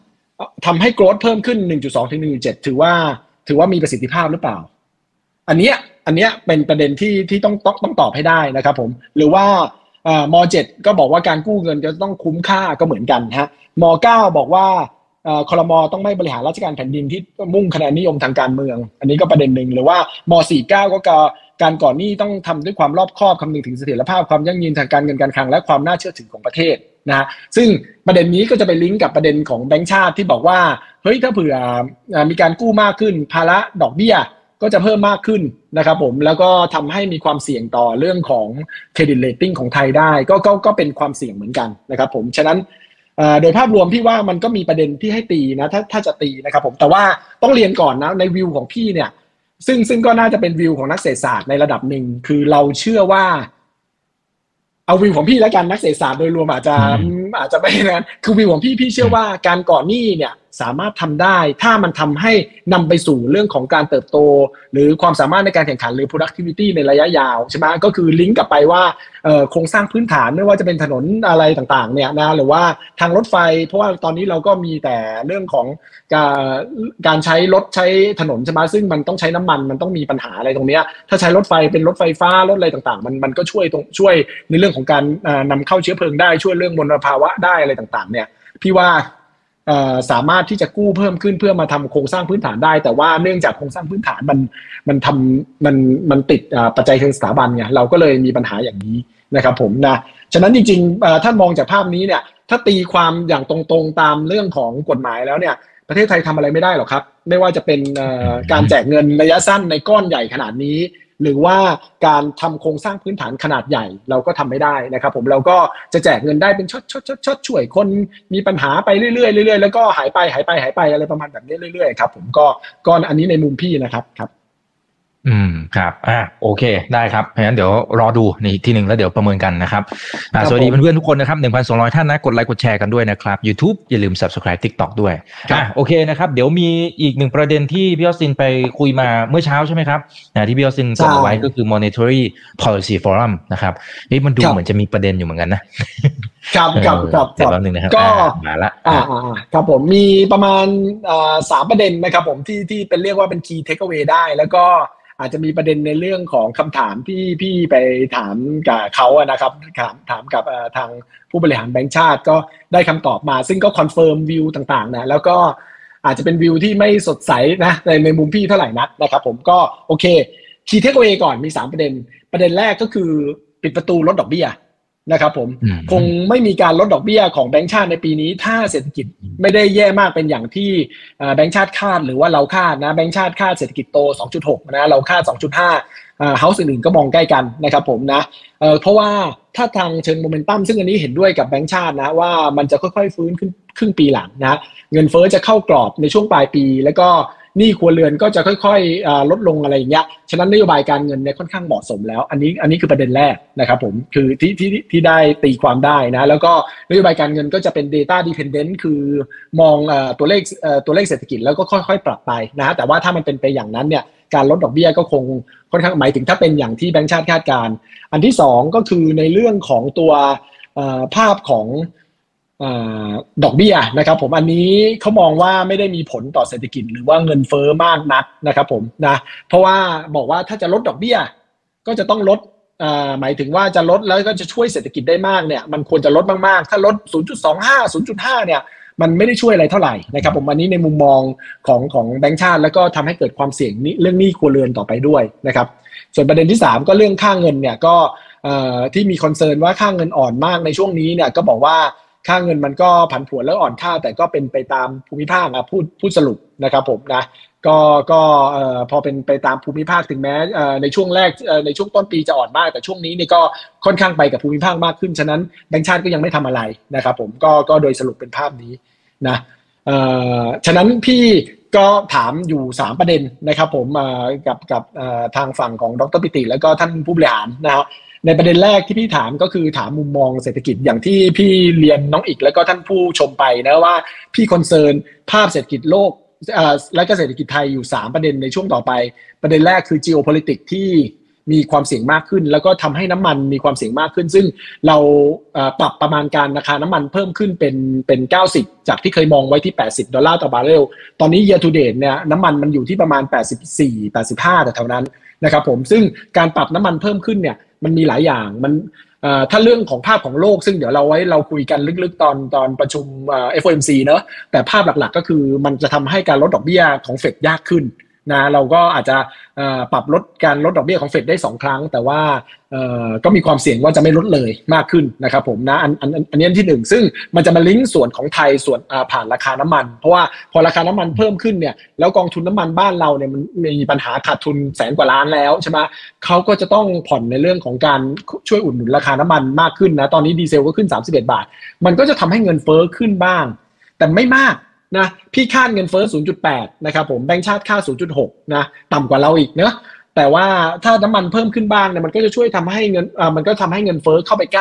S3: 3ทำให้ growth เพิ่มขึ้น 1.2 ถึง 1.7 ถือว่ามีประสิทธิภาพหรือเปล่าอันเนี้ยเป็นประเด็นที่ต้องตอบให้ได้นะครับผมหรือว่าม.7 ก็บอกว่าการกู้เงินจะต้องคุ้มค่าก็เหมือนกันฮะม.9 บอกว่าครม.ต้องไม่บริหารราชการแผ่นดินที่มุ่งคะแนนนิยมทางการเมืองอันนี้ก็ประเด็นหนึ่งหรือว่าม.49 ก็การก่อนหนี้ต้องทำด้วยความรอบคอบคำนึงถึงเสถียรภาพความยั่งยืนทางการเงินการคลังและความน่าเชื่อถือของประเทศนะฮะซึ่งประเด็นนี้ก็จะไปลิงก์กับประเด็นของแบงก์ชาติที่บอกว่าเฮ้ยถ้าเผื่อมีการกู้มากขึ้นภาระดอกเบี้ยก็จะเพิ่มมากขึ้นนะครับผมแล้วก็ทำให้มีความเสี่ยงต่อเรื่องของเครดิตเรตติ้งของไทยได้ก็เป็นความเสี่ยงเหมือนกันนะครับผมฉะนั้นโดยภาพรวมพี่ว่ามันก็มีประเด็นที่ให้ตีนะถ้าจะตีนะครับผมแต่ว่าต้องเรียนก่อนนะในวิวของพี่เนี่ยซึ่งก็น่าจะเป็นวิวของนักเศรษฐศาสตร์ในระดับหนึ่งคือเราเชื่อว่าเอาวิวของพี่แล้วกันนักเศรษฐศาสตร์โดยรวมอาจจะไม่นั้นคือวิวของพี่เชื่อว่าการก่อนหนี้เนี่ยสามารถทำได้ถ้ามันทำให้นำไปสู่เรื่องของการเติบโตหรือความสามารถในการแข่งขันหรือ productivity ในระยะยาวใช่ไหมก็คือลิงก์กลับไปว่าโครงสร้างพื้นฐานไม่ว่าจะเป็นถนนอะไรต่างๆเนี่ยนะหรือว่าทางรถไฟเพราะว่าตอนนี้เราก็มีแต่เรื่องของการใช้รถใช้ถนนใช่ไหมซึ่งมันต้องใช้น้ำมันต้องมีปัญหาอะไรตรงนี้ถ้าใช้รถไฟเป็นรถไฟฟ้ารถอะไรต่างๆมันก็ช่วยในเรื่องของการนำเข้าเชื้อเพลิงได้ช่วยเรื่องมลภาวะได้อะไรต่างๆเนี่ยพี่ว่าสามารถที่จะกู้เพิ่มขึ้นเพื่อมาทำโครงสร้างพื้นฐานได้แต่ว่าเนื่องจากโครงสร้างพื้นฐานมันติดปัจจัยเชิงสถาบันไงเราก็เลยมีปัญหาอย่างนี้นะครับผมนะฉะนั้นจริงๆถ้ามองจากภาพนี้เนี่ยถ้าตีความอย่างตรงๆตามเรื่องของกฎหมายแล้วเนี่ยประเทศไทยทำอะไรไม่ได้หรอกครับไม่ว่าจะเป็นการแจกเงินระยะสั้นในก้อนใหญ่ขนาดนี้หรือว่าการทำโครงสร้างพื้นฐานขนาดใหญ่เราก็ทำไม่ได้นะครับผมเราก็จะแจกเงินได้เป็นช็อตช่วยคนมีปัญหาไปเรื่อยๆแล้วก็หายไปอะไรประมาณแบบนี้เรื่อยๆครับผมก็อันนี้ในมุมพี่นะครับ
S2: ครับโอเคได้ครับงั้นเดี๋ยวรอดูนี่ทีหนึ่งแล้วเดี๋ยวประเมินกันนะครับสวัสดีเพื่อนๆทุกคนนะครับ 1,200 ท่านนะกดไลค์กดแชร์กันด้วยนะครับ YouTube อย่าลืม Subscribe TikTok ด้วยโอเคนะครับเดี๋ยวมีอีกหนึ่งประเด็นที่พี่ออสตินไปคุยมาเมื่อเช้าใช่ไหมครับที่พี่ออสตินกดเอาไว้ก็คือ Monetary Policy Forum นะครับนี่มันดูเหมือนจะมีประเด็นอยู่เหมือนกันนะครับแต่แป๊บนึงนะครับ
S3: ก็
S2: มาละ
S3: ครับผมมีประมาณ3ประเด็นนะครับผมที่เป็นเรียกว่าเป็น Key Takeaway ได้แล้วก็อาจจะมีประเด็นในเรื่องของคำถามที่พี่ไปถามกับเขาอะนะครับถามกับทางผู้บริหารแบงก์ชาติก็ได้คำตอบมาซึ่งก็คอนเฟิร์มวิวต่างๆนะแล้วก็อาจจะเป็นวิวที่ไม่สดใสนะในมุมพี่เท่าไหร่นักนะครับผมก็โอเคคีย์เทคเอาท์ก่อนมี3ประเด็นแรกก็คือปิดประตูลดดอกเบี้ยนะครับผมคงไม่มีการลดดอกเบี้ยของแบงก์ชาติในปีนี้ถ้าเศรษฐกิจไม่ได้แย่มากเป็นอย่างที่แบงก์ชาติคาดหรือว่าเราคาดนะแบงก์ชาติคาดเศรษฐกิจโต 2.6 นะเราคาด 2.5เฮ้าส์อื่นๆก็มองใกล้กันนะครับผมนะเพราะว่าถ้าทางเชิงโมเมนตัมซึ่งอันนี้เห็นด้วยกับแบงก์ชาตินะว่ามันจะค่อยๆฟื้นขึ้นครึ่งปีหลังนะเงินเฟ้อจะเข้ากรอบในช่วงปลายปีแล้วก็หนี้ครัวเรือนก็จะค่อยๆลดลงอะไรอย่างเงี้ยฉะนั้นนโยบายการเงินเนี่ยค่อนข้างเหมาะสมแล้วอันนี้คือประเด็นแรกนะครับผมคือที่ได้ตีความได้นะแล้วก็นโยบายการเงินก็จะเป็น data dependent คือมองตัวเลขเศรษฐกิจแล้วก็ค่อยๆปรับไปนะแต่ว่าถ้ามันเป็นไปอย่างนั้นเนี่ยการลดดอกเบี้ยก็คงค่อนข้างหมายถึงถ้าเป็นอย่างที่แบงก์ชาติคาดการณ์อันที่สองก็คือในเรื่องของตัวภาพของดอกเบี้ยนะครับผมอันนี้เขามองว่าไม่ได้มีผลต่อเศรษฐกิจหรือว่าเงินเฟ้อมากนักนะครับผมนะเพราะว่าบอกว่าถ้าจะลดดอกเบี้ยก็จะต้องลดหมายถึงว่าจะลดแล้วก็จะช่วยเศรษฐกิจได้มากเนี่ยมันควรจะลดมากๆถ้าลด 0.25 0.5 เนี่ยมันไม่ได้ช่วยอะไรเท่าไหร่นะครับผมอันนี้ในมุมมองของแบงก์ชาติแล้วก็ทำให้เกิดความเสี่ยงเรื่องหนี้ครัวเรือนต่อไปด้วยนะครับส่วนประเด็นที่3ก็เรื่องค่าเงินเนี่ยก็ที่มีคอนเซิร์นว่าค่าเงินอ่อนมากในช่วงนี้เนี่ยก็บอกว่าค่าเงินมันก็ผันผวนแล้วอ่อนค่าแต่ก็เป็นไปตามภูมิภาคพูดสรุปนะครับผมนะก็พอเป็นไปตามภูมิภาคถึงแม้ในช่วงแรกในช่วงต้นปีจะอ่อนมากแต่ช่วงนี้นี่ก็ค่อนข้างไปกับภูมิภาคมากขึ้นฉะนั้นแบงก์ชาติก็ยังไม่ทำอะไรนะครับผมก็โดยสรุปเป็นภาพนี้นะฉะนั้นพี่ก็ถามอยู่3ประเด็นนะครับผมกับทางฝั่งของดร.ปิติแล้วก็ท่านผู้บริหารนะครับในประเด็นแรกที่พี่ถามก็คือถามมุมมองเศรษฐกิจอย่างที่พี่เรียนน้องอีกแล้วก็ท่านผู้ชมไปนะว่าพี่คอนเซิร์นภาพเศรษฐกิจโลกและก็เศรษฐกิจไทยอยู่3ประเด็นในช่วงต่อไปประเด็นแรกคือ geopolitics ที่มีความเสี่ยงมากขึ้นแล้วก็ทำให้น้ำมันมีความเสี่ยงมากขึ้นซึ่งเราปรับประมาณการราคาน้ำมันเพิ่มขึ้นเป็น90จากที่เคยมองไว้ที่$80ต่อบาร์เรลตอนนี้ year to date เนี่ยน้ำมันมันอยู่ที่ประมาณ84-85แต่เท่านั้นนะครับผมซึ่งการปรับน้ำมันเพิ่มขึ้นเนี่ยมันมีหลายอย่างมันถ้าเรื่องของภาพของโลกซึ่งเดี๋ยวเราคุยกันลึกๆตอนประชุมFOMC เนอะแต่ภาพหลักๆก็คือมันจะทำให้การลดดอกเบี้ยของเฟดยากขึ้นนะเราก็อาจจะปรับลดการลดดอกเบี้ยของเฟดได้2ครั้งแต่ว่าก็มีความเสี่ยงว่าจะไม่ลดเลยมากขึ้นนะครับผมนะอันนี้ที่1ซึ่งมันจะมาลิงก์ส่วนของไทยส่วนผ่านราคาน้ำมันเพราะว่าพอราคาน้ำมันเพิ่มขึ้นเนี่ยแล้วกองทุนน้ำมันบ้านเราเนี่ยมันมีปัญหาขาดทุน100,000 กว่าล้านแล้วใช่ไหมเขาก็จะต้องผ่อนในเรื่องของการช่วยอุดหนุนราคาน้ำมันมากขึ้นนะตอนนี้ดีเซลก็ขึ้น31 บาทมันก็จะทำให้เงินเฟ้อขึ้นบ้างแต่ไม่มากนะพี่คาดเงินเฟ้อ 0.8 นะครับผมแบงก์ชาติคาด 0.6 นะต่ำกว่าเราอีกเนอะแต่ว่าถ้าน้ำมันเพิ่มขึ้นบ้างเนี่ยมันก็จะช่วยทำให้เงินมันก็ทำให้เงินเฟ้อเข้าไปใกล้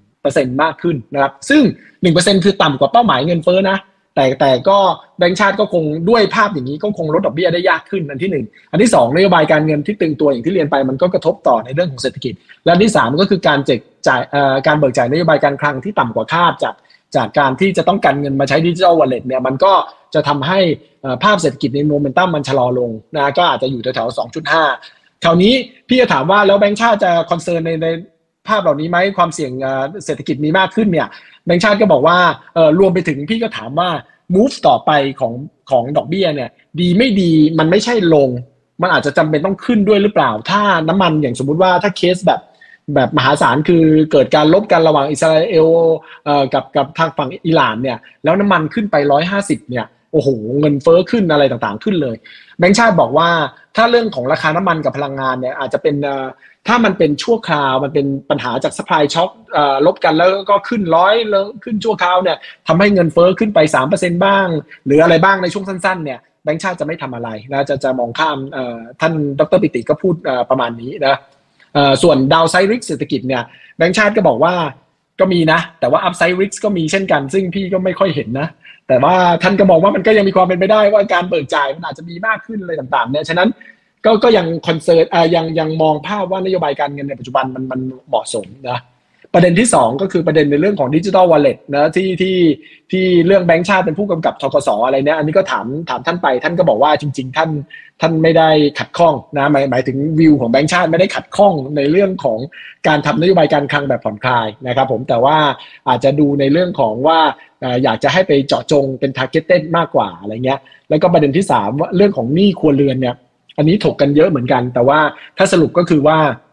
S3: 1% มากขึ้นนะครับซึ่ง 1% คือต่ำกว่าเป้าหมายเงินเฟ้อนะแต่ก็แบงก์ชาติก็คงด้วยภาพอย่างนี้ก็คงลดดอกเบี้ยได้ยากขึ้นอันที่1อันที่2นโยบายการเงินที่ตึงตัวอย่างที่เรียนไปมันก็กระทบต่อในเรื่องของเศรษฐกิจและอันที่3ก็คือการการเบิกจ่ายนโยบายการคลังที่ต่ำกว่าคาดจากการที่จะต้องการเงินมาใช้ดิจิทัลวอลเล็ตเนี่ยมันก็จะทำให้ภาพเศรษฐกิจในโมเมนตัมมันชะลอลงนะก็อาจจะอยู่แถวๆ 2.5 คราวนี้พี่จะถามว่าแล้วแบงก์ชาติจะคอนเซิร์นในภาพเหล่านี้ไหมความเสี่ยงเศรษฐกิจมีมากขึ้นเนี่ยแบงก์ชาติก็บอกว่ารวมไปถึงพี่ก็ถามว่า move ต่อไปของดอกเบี้ยเนี่ยดีไม่ดีมันไม่ใช่ลงมันอาจจะจำเป็นต้องขึ้นด้วยหรือเปล่าถ้าน้ำมันอย่างสมมุติว่าถ้าเคสแบบมหาศาลคือเกิดการลบกันระหว่างอิสราเอลกับทางฝั่งอิหร่านเนี่ยแล้วน้ำมันขึ้นไป150เนี่ยโอ้โหเงินเฟ้อขึ้นอะไรต่างๆขึ้นเลยแบงก์ชาติบอกว่าถ้าเรื่องของราคาน้ำมันกับพลังงานเนี่ยอาจจะเป็นถ้ามันเป็นชั่วคราวมันเป็นปัญหาจากซัพพลายช็อคลบกันแล้วก็ขึ้น100แล้วขึ้นชั่วคราวเนี่ยทำให้เงินเฟ้อขึ้นไป 3% บ้างหรืออะไรบ้างในช่วงสั้นๆเนี่ยแบงก์ชาติจะไม่ทำอะไรนะจะมองข้ามท่านดร.ปิติก็พูดประมาณนี้นะส่วนดาวไซด์ริสเศรษฐกิจเนี่ยแบงก์ชาติก็บอกว่าก็มีนะแต่ว่าอัพไซด์ริสก็มีเช่นกันซึ่งพี่ก็ไม่ค่อยเห็นนะแต่ว่าท่านก็มองว่ามันก็ยังมีความเป็นไปได้ว่าการเบิกจ่ายมันอาจจะมีมากขึ้นอะไรต่างๆเนี่ยฉะนั้นก็ยังคอนเซิร์นยังมองภาพว่านโยบายการเงินในปัจจุบันมันเหมาะสมนะประเด็นที่2ก็คือประเด็นในเรื่องของดิจิทัลวอลเล็ตนะที่เรื่องแบงก์ชาติเป็นผู้กำกับธกส.อะไรเนี่ยอันนี้ก็ถามท่านไปท่านก็บอกว่าจริงๆท่านไม่ได้ขัดข้องนะหมายถึงวิวของแบงก์ชาติไม่ได้ขัดข้องในเรื่องของการทำนโยบายการคลังแบบผ่อนคลายนะครับผมแต่ว่าอาจจะดูในเรื่องของว่าอยากจะให้ไปเจาะจงเป็น targeted มากกว่าอะไรเงี้ยแล้วก็ประเด็นที่3ว่าเรื่องของหนี้ครัวเรือนเนี่ยอันนี้ถกกันเยอะเหมือนกันแต่ว่าถ้าสรุปก็คือว่า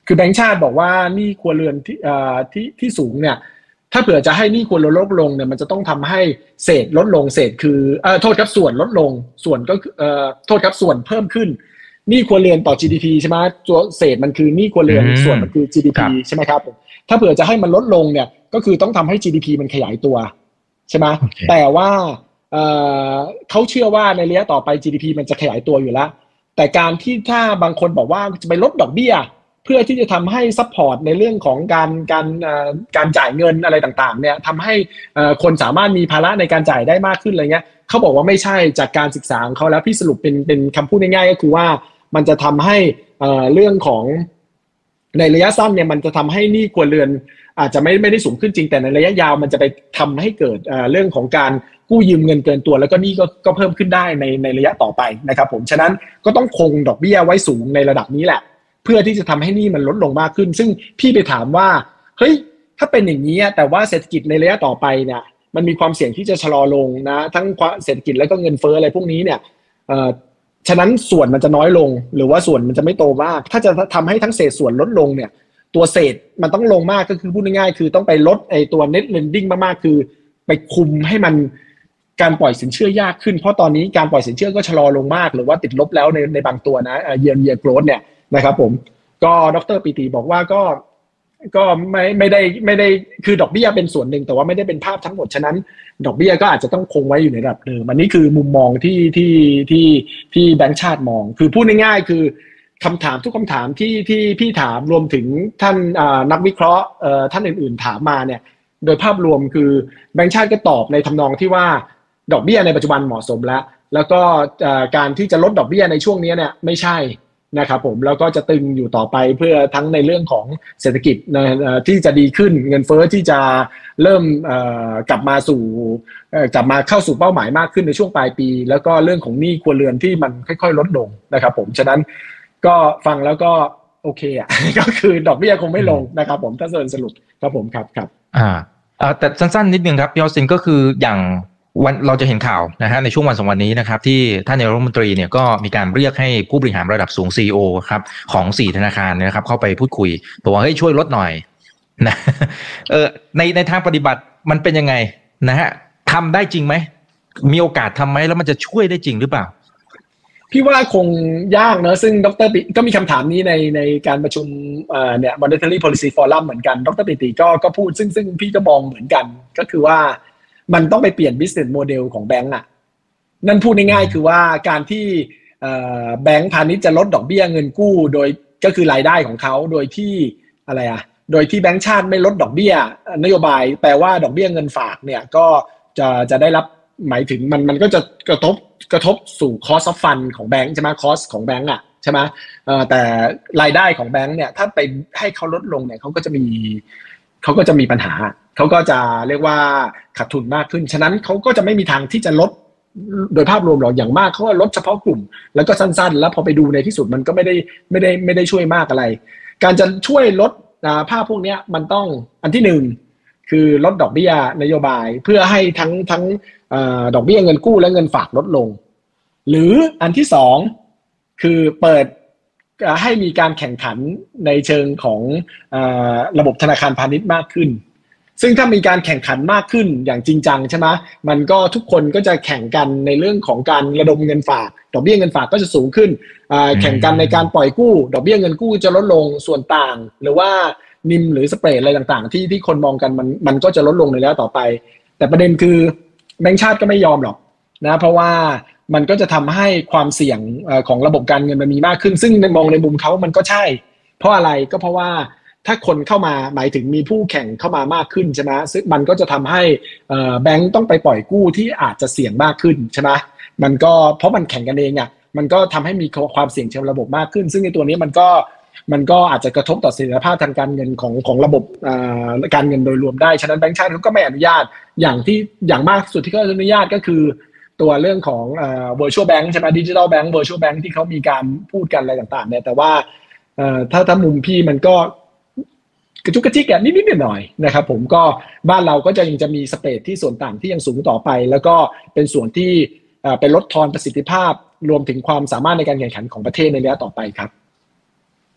S3: คือแบงก์ชาติบอกว่าหนี้ครัวเรือนที่สูงเนี่ยถ้าเผื่อจะให้หนี้ครัวเรือนลดลงเนี่ยมันจะต้องทำให้เศษลดลงเศษคือโทษครับส่วนลดลงส่วนก็โทษครับส่วนเพิ่มขึ้นหนี้ครัวเรือนต่อ GDP ใช่ไหมตัวเศษมันคือหนี้ครัวเรือนส่วนมันคือ GDP ใช่ไหมครับถ้าเผื่อจะให้มันลดลงเนี่ยก็คือต้องทำให้ GDP มันขยายตัวใช่ไหมแต่ว่าเขาเชื่อว่าในระยะต่อไป GDP มันจะขยายตัวอยู่แล้วแต่การที่ถ้าบางคนบอกว่าจะไปลดดอกเบี้ยเพื่อที่จะทำให้ซัพพอร์ตในเรื่องของการจ่ายเงินอะไรต่างๆเนี่ยทำให้คนสามารถมีภาระในการจ่ายได้มากขึ้นอะไรเงี้ยเขาบอกว่าไม่ใช่จากการศึกษาของเขาแล้วพี่สรุปเป็นคำพูดง่ายๆก็คือว่ามันจะทำให้เรื่องของในระยะสั้นเนี่ยมันจะทำให้หนี้ครัวเรือนอาจจะไม่ได้สูงขึ้นจริงแต่ในระยะยาวมันจะไปทำให้เกิดเรื่องของการกู้ยืมเงินเกินตัวแล้วก็หนี้ก็เพิ่มขึ้นได้ในระยะต่อไปนะครับผมฉะนั้นก็ต้องคงดอกเบี้ยไว้สูงในระดับนี้แหละเพื่อที่จะทำให้หนี้มันลดลงมากขึ้นซึ่งพี่ไปถามว่าเฮ้ยถ้าเป็นอย่างนี้แต่ว่าเศรษฐกิจในระยะต่อไปเนี่ยมันมีความเสี่ยงที่จะชะลอลงนะทั้งเศรษฐกิจแล้วก็เงินเฟ้ออะไรพวกนี้เนี่ยฉะนั้นส่วนมันจะน้อยลงหรือว่าส่วนมันจะไม่โตมากถ้าจะทำให้ทั้งเศษส่วนลดลงเนี่ยตัวเศษมันต้องลงมากก็คือพูดง่ายๆคือต้องไปลดไอ้ตัว net lending มากๆคือไปคุมให้มันการปล่อยสินเชื่อยากขึ้นเพราะตอนนี้การปล่อยสินเชื่อก็ชะลอลงมากหรือว่าติดลบแล้วในบางตัวนะyear growth เนี่ยนะครับผมก็ดร.ปิติบอกว่าก็ไม่ได้คือดอกเบี้ยเป็นส่วนหนึ่งแต่ว่าไม่ได้เป็นภาพทั้งหมดฉะนั้นดอกเบี้ยก็อาจจะต้องคงไว้อยู่ในระดับเดิมอันนี้คือมุมมองที่แบงก์ชาติมองคือพูดง่ายๆคือคำถามทุกคำถามที่พี่ถามรวมถึงท่านนักวิเคราะห์ท่านอื่นๆถามมาเนี่ยโดยภาพรวมคือแบงก์ชาติก็ตอบในทำนองที่ว่าดอกเบี้ยในปัจจุบันเหมาะสมแล้วก็การที่จะลดดอกเบี้ยในช่วงนี้เนี่ยไม่ใช่นะครับผมแล้วก็จะตึงอยู่ต่อไปเพื่อทั้งในเรื่องของเศรษฐกิจที่จะดีขึ้นเงินเฟ้อที่จะเริ่มกลับมาเข้าสู่เป้าหมายมากขึ้นในช่วงปลายปีแล้วก็เรื่องของหนี้ครัวเรือนที่มันค่อยๆลดลงนะครับผมฉะนั้นก็ฟังแล้วก็โอเคอ่ะ ก็คือดอกเบี้ยคงไม่ลงนะครับผมถ้าสรุปครับผมครับ
S2: แต่สั้นๆนิดนึงครับพี่ออสตินก็คืออย่างวันเราจะเห็นข่าวนะฮะในช่วงวันสองวันนี้นะครับที่ท่านนายกรัฐมนตรีเนี่ยก็มีการเรียกให้ผู้บริหารระดับสูง CEO ครับของ4ธนาคารนะครับเข้าไปพูดคุยบอกว่าเฮ้ยช่วยลดหน่อยนะในทางปฏิบัติมันเป็นยังไงนะฮะทำได้จริงไหมมีโอกาสทำไหมแล้วมันจะช่วยได้จริงหรือเปล่า
S3: พี่ว่าคงยากเนอะซึ่งดร.ปิก็มีคำถามนี้ในการประชุมเนี่ย Monetary Policy Forum เหมือนกันดร.ปิติก็พูดซึ่งพี่ก็มองเหมือนกันก็คือว่ามันต้องไปเปลี่ยน business model ของแบงก์อ่ะนั่นพูดง่ายๆคือว่าการที่แบงก์พาณิชย์จะลดดอกเบี้ยเงินกู้โดยก็คือรายได้ของเขาโดยที่อะไรอ่ะโดยที่แบงก์ชาติไม่ลดดอกเบี้ยนโยบายแปลว่าดอกเบี้ยเงินฝากเนี่ยก็จะได้รับหมายถึงมันก็จะกระทบสู่ cost of fund ของแบงก์ใช่ไหม cost ของแบงก์อ่ะใช่ไหมแต่รายได้ของแบงก์เนี่ยถ้าไปให้เขาลดลงเนี่ยเขาก็จะมีปัญหาเขาก็จะเรียกว่าขาดทุนมากขึ้นฉะนั้นเขาก็จะไม่มีทางที่จะลดโดยภาพรวมหรอกอย่างมากเขาก็ลดเฉพาะกลุ่มแล้วก็สั้นๆแล้วพอไปดูในที่สุดมันก็ไม่ได้ช่วยมากอะไรการจะช่วยลดภาพพวกนี้มันต้องอันที่หนึ่งคือลดดอกเบี้ยนโยบายเพื่อให้ทั้งดอกเบี้ยเงินกู้และเงินฝากลดลงหรืออันที่สองคือเปิดให้มีการแข่งขันในเชิงของระบบธนาคารพาณิชย์มากขึ้นซึ่งถ้ามีการแข่งขันมากขึ้นอย่างจริงจังใช่ไหมมันก็ทุกคนก็จะแข่งกันในเรื่องของการระดมเงินฝากดอกเบี้ยเงินฝากก็จะสูงขึ้นแข่งกันในการปล่อยกู้ดอกเบี้ยเงินกู้จะลดลงส่วนต่างหรือว่านิมหรือสเปรดอะไรต่างๆที่คนมองกันมันก็จะลดลงในระยะต่อไปแต่ประเด็นคือแบงก์ชาติก็ไม่ยอมหรอกนะเพราะว่ามันก็จะทำให้ความเสี่ยงของระบบการเงินมันมีมากขึ้นซึ่งมองในมุมเขามันก็ใช่เพราะอะไรก็เพราะว่าถ้าคนเข้ามาหมายถึงมีผู้แข่งเข้ามามากขึ้นใช่ไหมซึ่งมันก็จะทำให้แบงก์ต้องไปปล่อยกู้ที่อาจจะเสี่ยงมากขึ้นใช่ไหมมันก็เพราะมันแข่งกันเองอ่ะมันก็ทำให้มีความเสี่ยงเชิงระบบมากขึ้นซึ่งในตัวนี้มันก็อาจจะกระทบต่อเสถียรภาพทางการเงินของระบบการเงินโดยรวมได้ฉะนั้นแบงก์ชาติเขาก็ไม่อนุญาตอย่างมากสุดที่เขาอนุญาตก็คือตัวเรื่องของvirtual bank ใช่ไหม digital bank virtual bank ที่เขามีการพูดกันอะไรต่างๆเนี่ยแต่ว่าถ้ามุมพี่มันก็กระจุกกระจิกแบบนิดๆหน่อยๆนะครับผมก็บ้านเราก็ยังจะมีสเปรดที่ส่วนต่างที่ยังสูงต่อไปแล้วก็เป็นส่วนที่เป็นลดทอนประสิทธิภาพรวมถึงความสามารถในการแข่งขันของประเทศในระยะต่อไปครับ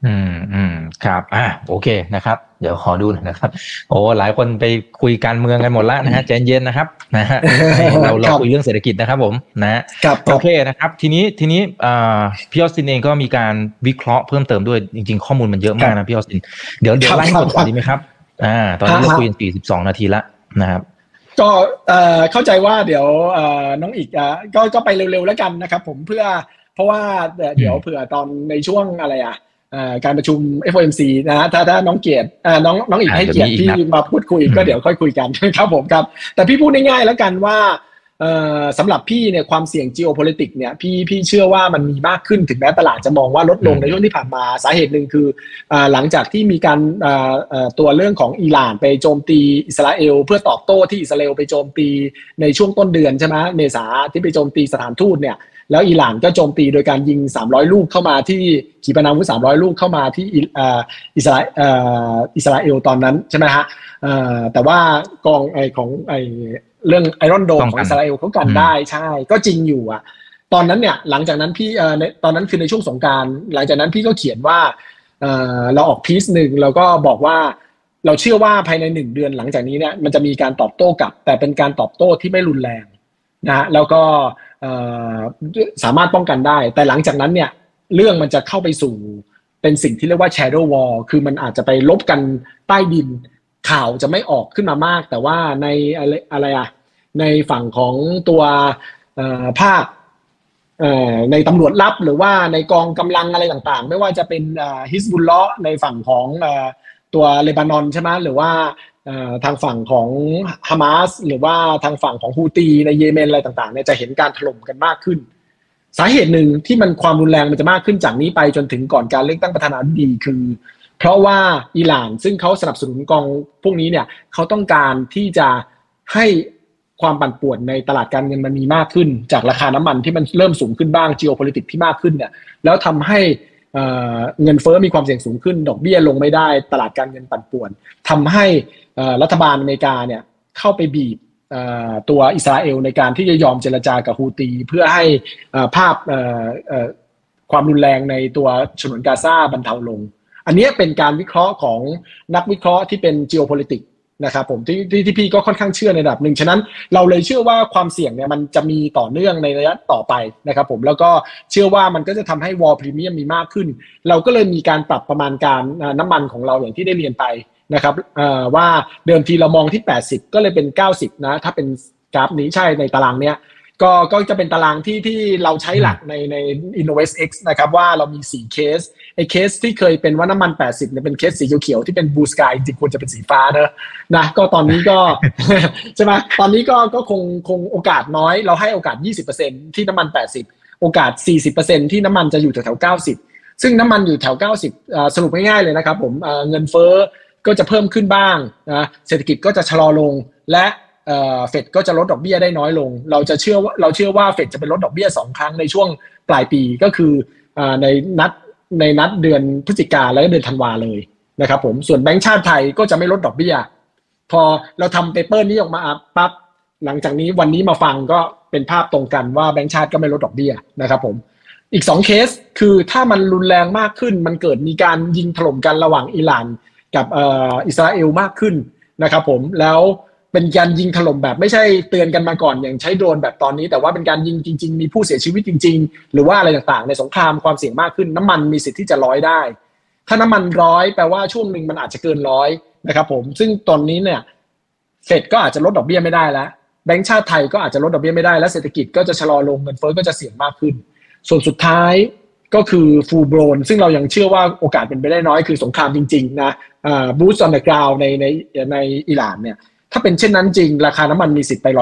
S2: ครับโอเคนะครับเดี๋ยวขอดูหน่อยนะครับโอ้หลายคนไปคุยการเมืองกันหมดแล้วนะฮะใจเย็นนะครับนะฮะเราคุยเรื่องเศรษฐกิจนะครับผมนะโอเคนะครับทีนี้พี่ออสตินเองก็มีการวิเคราะห์เพิ่มเติมด้วยจริงๆข้อมูลมันเยอะมากนะพี่ออสตินเดี๋ยวไล่ให้หมดก่อนดีไหมครับตอนนี้เราคุยกัน42 นาทีแล้วนะครับ
S3: ก็เข้าใจว่าเดี๋ยวน้องอีกก็ไปเร็วๆแล้วกันนะครับผมเพราะว่าเดี๋ยวเผื่อตอนในช่วงอะไรการประชุม FOMC นะถ้าน้องเกียรติน้องอีกให้เกียรติที่มาพูดคุยก็เดี๋ยวค่อยคุยกันครับผมครับแต่พี่พูดง่ายๆแล้วกันว่าสำหรับพี่เนี่ยความเสี่ยง geopolitics เนี่ยพี่เชื่อว่ามันมีมากขึ้นถึงแม้ตลาดจะมองว่าลดลงในช่วงที่ผ่านมาสาเหตุหนึ่งคือหลังจากที่มีการตัวเรื่องของอิหร่านไปโจมตีอิสราเอลเพื่อตอบโต้ที่อิสราเอลไปโจมตีในช่วงต้นเดือนใช่ไหมเมษาที่ไปโจมตีสถานทูตเนี่ยแล้วอิหร่านก็โจมตีโดยการยิง300ลูกเข้ามาที่ขีปนาวุธ300ลูกเข้ามาที่อิสราเอลตอนนั้นใช่ไหมฮะแต่ว่ากองของเรื่องไอรอนโดมของอิสราเอลเขากันได้ใช่ก็จริงอยู่ตอนนั้นเนี่ยหลังจากนั้นพี่ตอนนั้นคือในช่วงสงกรานต์หลังจากนั้นพี่ก็เขียนว่าเราออกพีซหนึ่งแล้วก็บอกว่าเราเชื่อว่าภายใน1 เดือนหลังจากนี้เนี่ยมันจะมีการตอบโต้กลับแต่เป็นการตอบโต้ที่ไม่รุนแรงนะแล้วก็สามารถป้องกันได้แต่หลังจากนั้นเนี่ยเรื่องมันจะเข้าไปสู่เป็นสิ่งที่เรียกว่า shadow war คือมันอาจจะไปลบกันใต้ดินข่าวจะไม่ออกขึ้นมามากแต่ว่าในอะไรในฝั่งของตัวภาคในตำรวจลับหรือว่าในกองกำลังอะไรต่างๆไม่ว่าจะเป็นฮิซบุลเลาะห์ในฝั่งของตัวเลบานอนใช่ไหมหรือว่าทางฝั่งของฮามาสหรือว่าทางฝั่งของฮูตีในเยเมนอะไรต่างๆเนี่ยจะเห็นการถล่มกันมากขึ้นสาเหตุหนึ่งที่มันความรุนแรงมันจะมากขึ้นจากนี้ไปจนถึงก่อนการเลือกตั้งประธานาธิบดีคือเพราะว่าอิหร่านซึ่งเขาสนับสนุนกองพวกนี้เนี่ยเขาต้องการที่จะให้ความปั่นป่วนในตลาดการเงินมันมีมากขึ้นจากราคาน้ำมันที่มันเริ่มสูงขึ้นบ้าง geopolitics ที่มากขึ้นเนี่ยแล้วทำให้เงินเฟ้อมีความเสี่ยงสูงขึ้นดอกเบี้ยลงไม่ได้ตลาดการเงินปั่นป่วนทำให้รัฐบาลอเมริกาเนี่ยเข้าไปบีบตัวอิสราเอลในการที่จะยอมเจรจากับฮูตีเพื่อให้ภาพความรุนแรงในตัวฉนวนกาซาบรรเทาลงอันนี้เป็นการวิเคราะห์ของนักวิเคราะห์ที่เป็น geopolitics นะครับผมที่พี่ก็ค่อนข้างเชื่อในระดับหนึ่งฉะนั้นเราเลยเชื่อว่าความเสี่ยงเนี่ยมันจะมีต่อเนื่องในระยะต่อไปนะครับผมแล้วก็เชื่อว่ามันก็จะทำให้วอลพรีเมียมมีมากขึ้นเราก็เลยมีการปรับประมาณการน้ำมันของเราอย่างที่ได้เรียนไปนะครับว่าเดิมทีเรามองที่80ก็เลยเป็น90นะถ้าเป็นกราฟนี้ใช่ในตารางเนี้ยก็จะเป็นตารางที่เราใช้หลักใน InnovestX นะครับว่าเรามี4เคสไอ้เคสที่เคยเป็นว่าน้ำมัน80เนี่ยเป็นเคสสีเขียวๆที่เป็น Blue Sky จริงควรจะเป็นสีฟ้านะก็ตอนนี้ก็ ใช่ไหมตอนนี้ก็คงโอกาสน้อยเราให้โอกาส 20% ที่น้ำมัน80โอกาส 40% ที่น้ำมันจะอยู่แถว90ซึ่งน้ำมันอยู่แถว90สรุปง่ายๆเลยนะครับผมเงินเฟ้อก็จะเพิ่มขึ้นบ้างนะเศรษฐกิจก็จะชะลอลงและเฟดก็จะลดดอกเบี้ยได้น้อยลงเราเชื่อว่าเฟดจะเป็นลดดอกเบี้ย2 ครั้งในช่วงปลายปีก็คือในนัดเดือนพฤศจิกาและเดือนธันวาเลยนะครับผมส่วนแบงก์ชาติไทยก็จะไม่ลดดอกเบี้ยพอเราทำเปเปอร์นี้ออกมาปั๊บหลังจากนี้วันนี้มาฟังก็เป็นภาพตรงกันว่าแบงก์ชาติก็ไม่ลดดอกเบี้ยนะครับผมอีก2เคสคือถ้ามันรุนแรงมากขึ้นมันเกิดมีการยิงถล่มกันระหว่างอิหร่านกับอิสราเอลมากขึ้นนะครับผมแล้วเป็นการยิงถล่มแบบไม่ใช่เตือนกันมาก่อนอย่างใช้โดรนแบบตอนนี้แต่ว่าเป็นการยิงจริงๆมีผู้เสียชีวิตจริงๆหรือว่าอะไรต่างๆในสงครามความเสี่ยงมากขึ้นน้ำมันมีสิทธิ์ที่จะ100ได้ถ้าน้ำมัน100แปลว่าช่วงหนึ่งมันอาจจะเกิน100นะครับผมซึ่งตอนนี้เนี่ยเฟดก็อาจจะลดดอกเบี้ยไม่ได้แล้วแบงก์ชาติไทยก็อาจจะลดดอกเบี้ยไม่ได้และเศรษฐกิจก็จะชะลอลงเงินเฟ้อก็จะเสี่ยงมากขึ้นส่วนสุดท้ายก็คือฟูลโบรนซึ่งเรายังเชื่อว่าโอกาสเป็นไปได้น้อยคือสงครามจริงๆนะบูสต์ออนเดอะกราวด์ในอิหร่านเนี่ยถ้าเป็นเช่นนั้นจริงราคาน้ำมันมีสิทธิ์ไป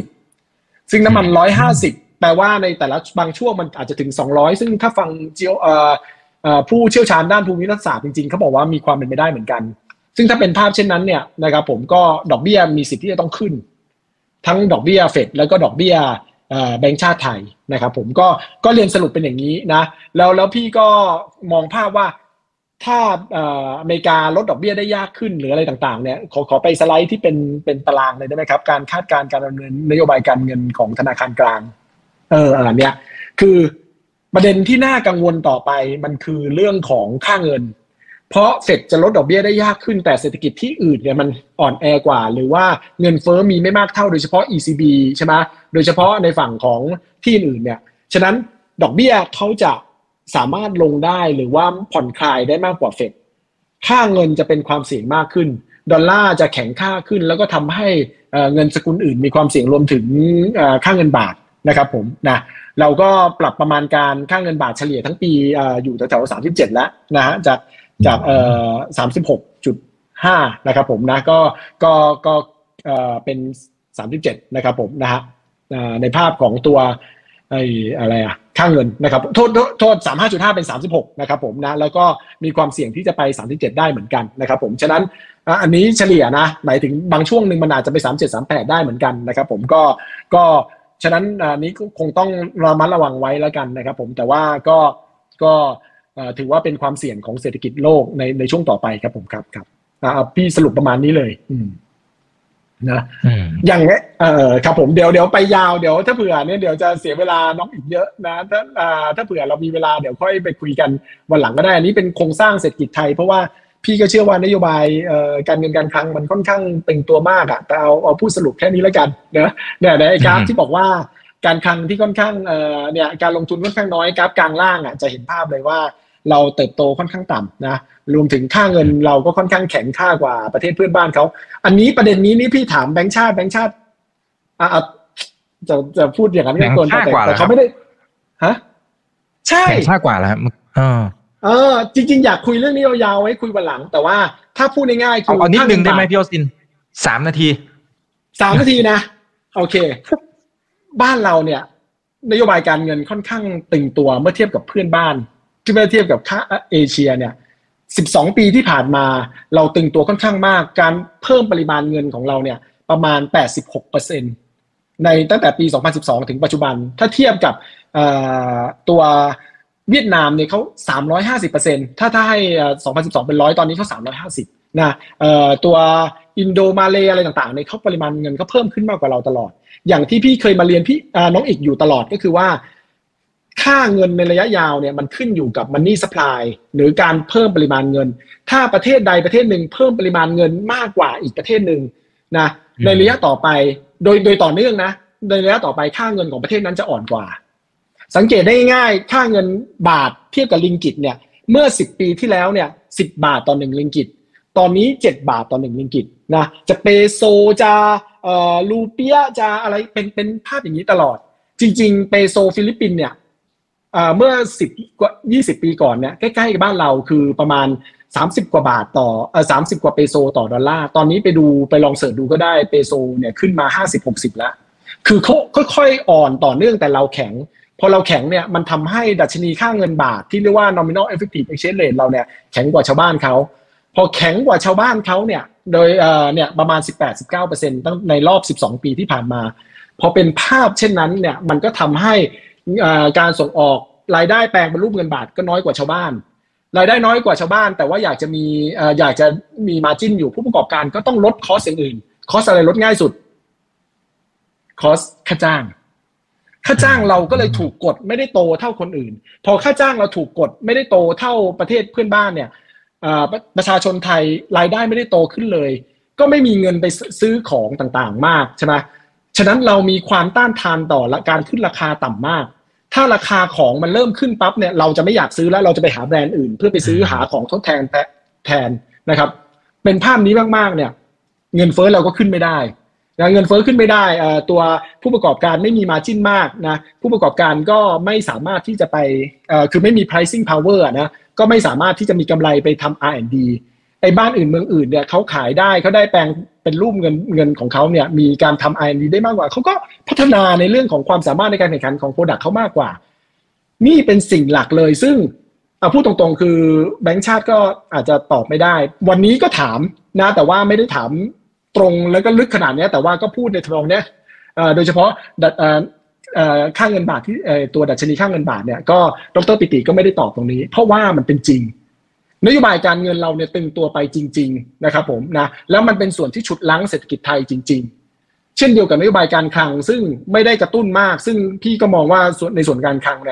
S3: 150ซึ่งน้ำมัน150แปลว่าในแต่ละบางช่วงมันอาจจะถึง200ซึ่งถ้าฟังผู้เชี่ยวชาญด้านภูมิรัฐศาสตร์จริงๆเขาบอกว่ามีความเป็นไปได้เหมือนกันซึ่งถ้าเป็นภาพเช่นนั้นเนี่ยนะครับผมก็ดอกเบี้ยมีสิทธิ์ที่จะต้องขึ้นทั้งดอกเบี้ยเฟดแล้วก็ดอกเบี้ยแบงก์ชาติไทยนะครับผมก็เรียนสรุปเป็นอย่างนี้นะแล้วพี่ก็มองภาพว่าถ้าอเมริกาลดดอกเบี้ยได้ยากขึ้นหรืออะไรต่างๆเนี่ยขอไปสไลด์ที่เป็นตารางเลยได้ไหมครับการคาดการณ์การดำเนินนโยบายการเงินของธนาคารกลางอันเนี้ยคือประเด็นที่น่ากังวลต่อไปมันคือเรื่องของค่าเงินเพราะเฟดจะลดดอกเบี้ยได้ยากขึ้นแต่เศรษฐกิจที่อื่นเนี่ยมันอ่อนแอกว่าหรือว่าเงินเฟ้อมีไม่มากเท่าโดยเฉพาะ ECB ใช่ไหมโดยเฉพาะในฝั่งของที่อื่นเนี่ยฉะนั้นดอกเบี้ยเขาจะสามารถลงได้หรือว่าผ่อนคลายได้มากกว่าเฟดค่าเงินจะเป็นความเสี่ยงมากขึ้นดอลลาร์จะแข็งค่าขึ้นแล้วก็ทำให้เงินสกุลอื่นมีความเสี่ยงรวมถึงค่าเงินบาทนะครับผมนะเราก็ปรับประมาณการค่าเงินบาทเฉลี่ยทั้งปีอยู่แถวๆ37แล้วนะฮะจาก36.5 นะครับผมนะก็เป็น37นะครับผมนะฮะในภาพของตัวอะไรค่าเงินนะครับโทษ 35.5 เป็น 36นะครับผมนะแล้วก็มีความเสี่ยงที่จะไป37ได้เหมือนกันนะครับผมฉะนั้นอันนี้เฉลี่ยนะหมายถึงบางช่วงหนึ่งมันอาจจะไป37-38ได้เหมือนกันนะครับผมก็ฉะนั้นนี้คงต้องระมัดระวังไว้แล้วกันนะครับผมแต่ว่าก็ถือว่าเป็นความเสี่ยงของเศรษฐกิจโลกในช่วงต่อไปครับผมครับพี่สรุปประมาณนี้เลยนะอย่างเงี้ยครับผมเดี๋ยวไปยาวเดี๋ยวถ้าเผื่อเนี่ยเดี๋ยวจะเสียเวลาน้องอีกเยอะนะถ้าเผื่อเรามีเวลาเดี๋ยวค่อยไปคุยกันวันหลังก็ได้อันนี้เป็นโครงสร้างเศรษฐกิจไทยเพราะว่าพี่ก็เชื่อว่านโยบายการเงินการคลังมันค่อนข้างเป็นตัวมากแต่เอาพูดสรุปแค่นี้แล้วกันนะเนี่ยในกราฟที่บอกว่าการคลังที่ค่อนข้างเนี่ยการลงทุนค่อนข้างน้อยกราฟกลางล่างจะเห็นภาพเลยว่าเราเติบโตค่อนข้างต่ำนะรวมถึงค่าเงินเราก็ค่อนข้างแข็งค่ากว่าประเทศเพื่อนบ้านเขาอันนี้ประเด็นนี้นี่พี่ถามแบงค์ชาติจะพูดอย่างนั้นก็แต่เขาไม่ได้ฮะใช่
S2: แข็งค่ากว่าแล้ว
S3: จริงๆอยากคุยเรื่องนี้ยาวๆไว้คุยวันหลังแต่ว่าถ้าพูดง่ายๆคือ
S2: เอานิดนึงได้ไหมพี่โอซิน3 นาที
S3: นะโอเคบ้านเราเนี่ยนโยบายการเงินค่อนข้างตึงตัวเมื่อเทียบกับเพื่อนบ้านที่เมื่อเทียบกับค่าเอเชียเนี่ย12 ปีที่ผ่านมาเราตึงตัวค่อนข้างมากการเพิ่มปริมาณเงินของเราเนี่ยประมาณ 86% ในตั้งแต่ปี 2012 ถึงปัจจุบันถ้าเทียบกับตัวเวียดนามเนี่ยเขา 350% ถ้าให้2012 เป็น100ตอนนี้เขา350นะตัวอินโดมาเลอะไรต่างๆเนี่ยเขาปริมาณเงินเขาเพิ่มขึ้นมากกว่าเราตลอดอย่างที่พี่เคยมาเรียนพี่น้องอีกอยู่ตลอดก็คือว่าค่าเงินในระยะยาวเนี่ยมันขึ้นอยู่กับ money supply หรือการเพิ่มปริมาณเงินถ้าประเทศใดประเทศหนึ่งเพิ่มปริมาณเงินมากกว่าอีกประเทศหนึ่งนะในระยะต่อไปโดยต่อเนื่องนะในระยะต่อไปค่าเงินของประเทศนั้นจะอ่อนกว่าสังเกตได้ง่ายๆค่าเงินบาทเทียบกับลิงกิตเนี่ยเมื่อ10 ปีที่แล้วเนี่ย10 บาทต่อ1ลิงกิตตอนนี้7 บาทต่อ1ลิงกิตนะจะเปโซจะรูเปียจะอะไรเป็นภาพอย่างนี้ตลอดจริงๆเปโซฟิลิปปินส์เนี่ยเมื่อ10-20 ปีก่อนเนี่ยใกล้ๆกับบ้านเราคือประมาณ30 กว่าบาทต่อ30 กว่าเปโซต่อดอลลาร์ตอนนี้ไปลองเสิร์ชดูก็ได้เปโซเนี่ยขึ้นมา 50-60 แล้วคือเขาค่อยๆอ่อนต่อเนื่องแต่เราแข็งพอเราแข็งเนี่ยมันทำให้ดัชนีค่าเงินบาทที่เรียกว่า nominal effective exchange rate เราเนี่ยแข็งกว่าชาวบ้านเขาพอแข็งกว่าชาวบ้านเขาเนี่ยโดยเนี่ยประมาณ 18-19% ตั้งในรอบ12 ปีที่ผ่านมาพอเป็นภาพเช่นนั้นเนี่ยมันก็ทำให้การส่งออกรายได้แปลงเป็นรูปเงินบาทก็น้อยกว่าชาวบ้านรายได้น้อยกว่าชาวบ้านแต่ว่าอยากจะมี margin อยู่ผู้ประกอบการก็ต้องลดคอสอย่างอื่นคอสอะไรลดง่ายสุดคอสค่าจ้างเราก็เลยถูกกดไม่ได้โตเท่าคนอื่นพอค่าจ้างเราถูกกดไม่ได้โตเท่าประเทศเพื่อนบ้านเนี่ยประชาชนไทยรายได้ไม่ได้โตขึ้นเลยก็ไม่มีเงินไปซื้อของต่างๆมากใช่ไหมฉะนั้นเรามีความต้านทานต่อการขึ้นราคาต่ำมากถ้าราคาของมันเริ่มขึ้นปั๊บเนี่ยเราจะไม่อยากซื้อแล้วเราจะไปหาแบรนด์อื่นเพื่อไปซื้อหาของทดแทนนะครับเป็นภาพนี้มากๆเนี่ยเงินเฟ้อเราก็ขึ้นไม่ได้เงินเฟ้อขึ้นไม่ได้ตัวผู้ประกอบการไม่มี margin มากนะผู้ประกอบการก็ไม่สามารถที่จะไปคือไม่มี pricing power นะก็ไม่สามารถที่จะมีกำไรไปทำ R&D ไอ้บ้านอื่นเมืองอื่นเนี่ยเขาขายได้เขาได้แปลงเป็นรูปเงินของเขาเนี่ยมีการทำ R&D ได้มากกว่าเขาก็พัฒนาในเรื่องของความสามารถในการแข่งขันของ product เขามากกว่านี่เป็นสิ่งหลักเลยซึ่งพูดตรงๆคือแบงก์ชาติก็อาจจะตอบไม่ได้วันนี้ก็ถามนะแต่ว่าไม่ได้ถามตรงแล้วก็ลึกขนาดนี้แต่ว่าก็พูดในทางนี้โดยเฉพาะค่าเงินบาทที่ตัวดัชนีค่าเงินบาทเนี่ยก็ดร.ปิติก็ไม่ได้ตอบตรงนี้เพราะว่ามันเป็นจริงนโยบายการเงินเราเนี่ยตึงตัวไปจริงๆนะครับผมนะแล้วมันเป็นส่วนที่ฉุดรั้งเศรษฐกิจไทยจริงๆเช่นเดียวกับนโยบายการคลังซึ่งไม่ได้กระตุ้นมากซึ่งพี่ก็มองว่าในส่วนการคลังเนี่ย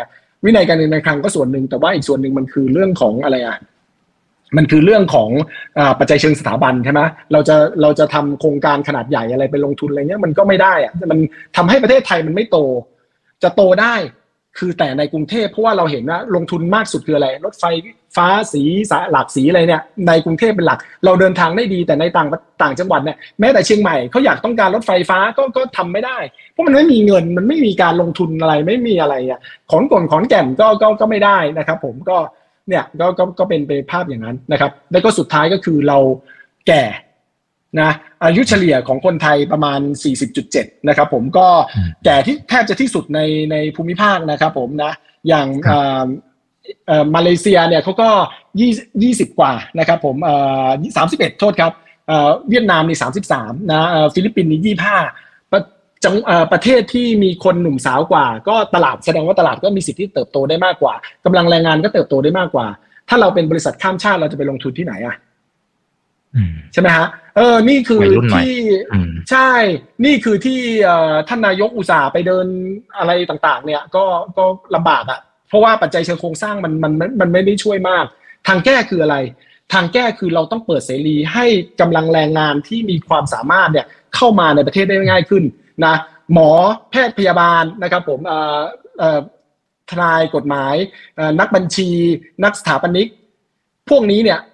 S3: วินัยการเงินการคลังก็ส่วนหนึ่งแต่ว่าอีกส่วนหนึ่งมันคือเรื่องของอะไรมันคือเรื่องของปัจจัยเชิงสถาบันใช่ไหมเราจะทำโครงการขนาดใหญ่อะไรไปลงทุนอะไรเงี้ยมันก็ไม่ได้มันทำให้ประเทศไทยมันไม่โตจะโตได้คือแต่ในกรุงเทพเพราะว่าเราเห็นว่าลงทุนมากสุดคืออะไรรถไฟฟ้าสีหลากสีอะไรเนี่ยในกรุงเทพเป็นหลักเราเดินทางได้ดีแต่ในต่างจังหวัดเนี่ยแม้แต่เชียงใหม่เขาอยากต้องการรถไฟฟ้าก็ทำไม่ได้เพราะมันไม่มีเงินมันไม่มีการลงทุนอะไรไม่มีอะไรขอนแก่นก็ไม่ได้นะครับผมก็เนี่ยก็เป็นไปภาพอย่างนั้นนะครับแล้วก็สุดท้ายก็คือเราแก่นะอายุเฉลี่ยของคนไทยประมาณ 40.7 นะครับผมก็แก่ที่แทบจะที่สุดในภูมิภาคนะครับผมนะอย่างมาเลเซียเนี่ยเขาก็20กว่านะครับผม31โทษครับเวียดนามนี่33นะฟิลิปปินส์นี่25ประเทศที่มีคนหนุ่มสาวกว่าก็ตลาดแสดงว่าตลาดก็มีสิทธิ์ที่เติบโตได้มากกว่ากำลังแรงงานก็เติบโตได้มากกว่าถ้าเราเป็นบริษัทข้ามชาติเราจะไปลงทุนที่ไหนใช่ไหมฮะนี่คือที่ใช่นี่คือที่ท่านนายกอุตส่าห์ไปเดินอะไรต่างๆเนี่ยก็ลำบากเพราะว่าปัจจัยเชิงโครงสร้างมันไม่ได้ช่วยมากทางแก้คืออะไรทางแก้คือเราต้องเปิดเสรีให้กำลังแรงงานที่มีความสามารถเนี่ยเข้ามาในประเทศได้ง่ายขึ้นนะหมอแพทย์พยาบาลนะครับผมทนายกฎหมายนักบัญชีนักสถาปนิกพวกนี้เนี่ย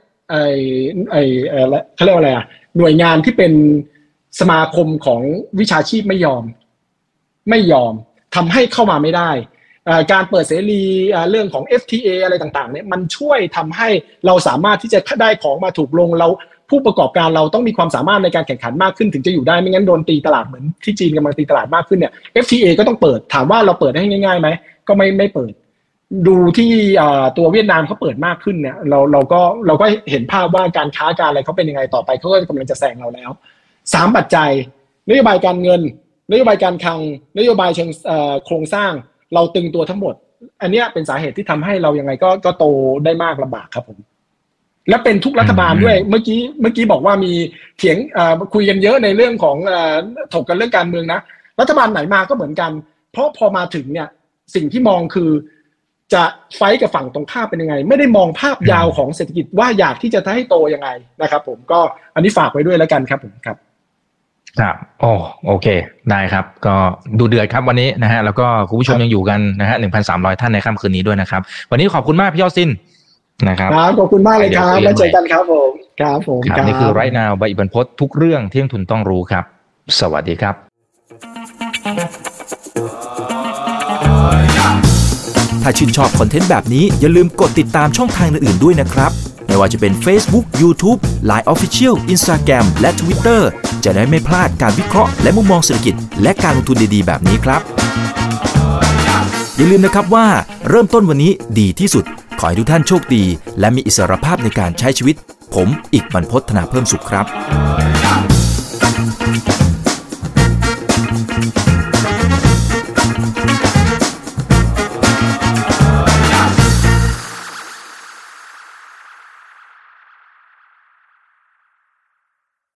S3: เขาเรียกว่าอะไรหน่วยงานที่เป็นสมาคมของวิชาชีพไม่ยอมทำให้เข้ามาไม่ได้การเปิดเสรีเรื่องของ FTA อะไรต่างๆเนี่ยมันช่วยทำให้เราสามารถที่จะได้ของมาถูกลงเราผู้ประกอบการเราต้องมีความสามารถในการแข่งขันมากขึ้นถึงจะอยู่ได้ไม่งั้นโดนตีตลาดเหมือนที่จีนกำลังตีตลาดมากขึ้นเนี่ย FTA ก็ต้องเปิดถามว่าเราเปิดได้ง่ายๆไหมก็ไม่เปิดดูที่ตัวเวียดนามเขาเปิดมากขึ้นเนี่ยเราก็เห็นภาพว่าการค้าการอะไรเขาเป็นยังไงต่อไปเขาก็กำลังจะแซงเราแล้ว3ปัจจัยนโยบายการเงินนโยบายการคลังนโยบายเชิงโครงสร้างเราตึงตัวทั้งหมดอันนี้เป็นสาเหตุที่ทำให้เรายังไงก็โตได้มากลำบากครับผมและเป็นทุกรัฐบาลด้วยเมื่อกี้บอกว่ามีเถียงคุยกันเยอะในเรื่องของถกกันเรื่องการเมืองนะรัฐบาลไหนมาก็เหมือนกันเพราะพอมาถึงเนี่ยสิ่งที่มองคือจะไฟท์กับฝั่งตรงข้ามเป็นยังไงไม่ได้มองภาพยาวของเศรษฐกิจว่าอยากที่จะให้โตยังไงนะครับผมก็อันนี้ฝากไว้ด้วยแล้วกันครับผมครับ
S2: ครับโอเคได้ครับก็ดูเดือดครับวันนี้นะฮะแล้วก็คุณผู้ชมยังอยู่กันนะฮะ 1,300 ท่านในค่ำคืนนี้ด้วยนะครับวันนี้ขอบคุณมากพี่ยอดสิ้นนะครับ
S3: ขอบคุณมากเลยครับแล้วเจอกันครับผมครับผม
S2: ครับนี่คือ Right Now ใบอิบันพจน์ทุกเรื่องที่นักทุนต้องรู้ครับสวัสดีครับ
S4: ถ้าชื่นชอบคอนเทนต์แบบนี้อย่าลืมกดติดตามช่องทางอื่นๆด้วยนะครับไม่ว่าจะเป็น Facebook, YouTube, Line Official, Instagram และ Twitter จะได้ไม่พลาดการวิเคราะห์และมุมมองเศรษฐกิจและการลงทุนดีๆแบบนี้ครับอย่าลืมนะครับว่าเริ่มต้นวันนี้ดีที่สุดขอให้ทุกท่านโชคดีและมีอิสรภาพในการใช้ชีวิตผมอีกบรรพต ธนาเพิ่มสุขครับ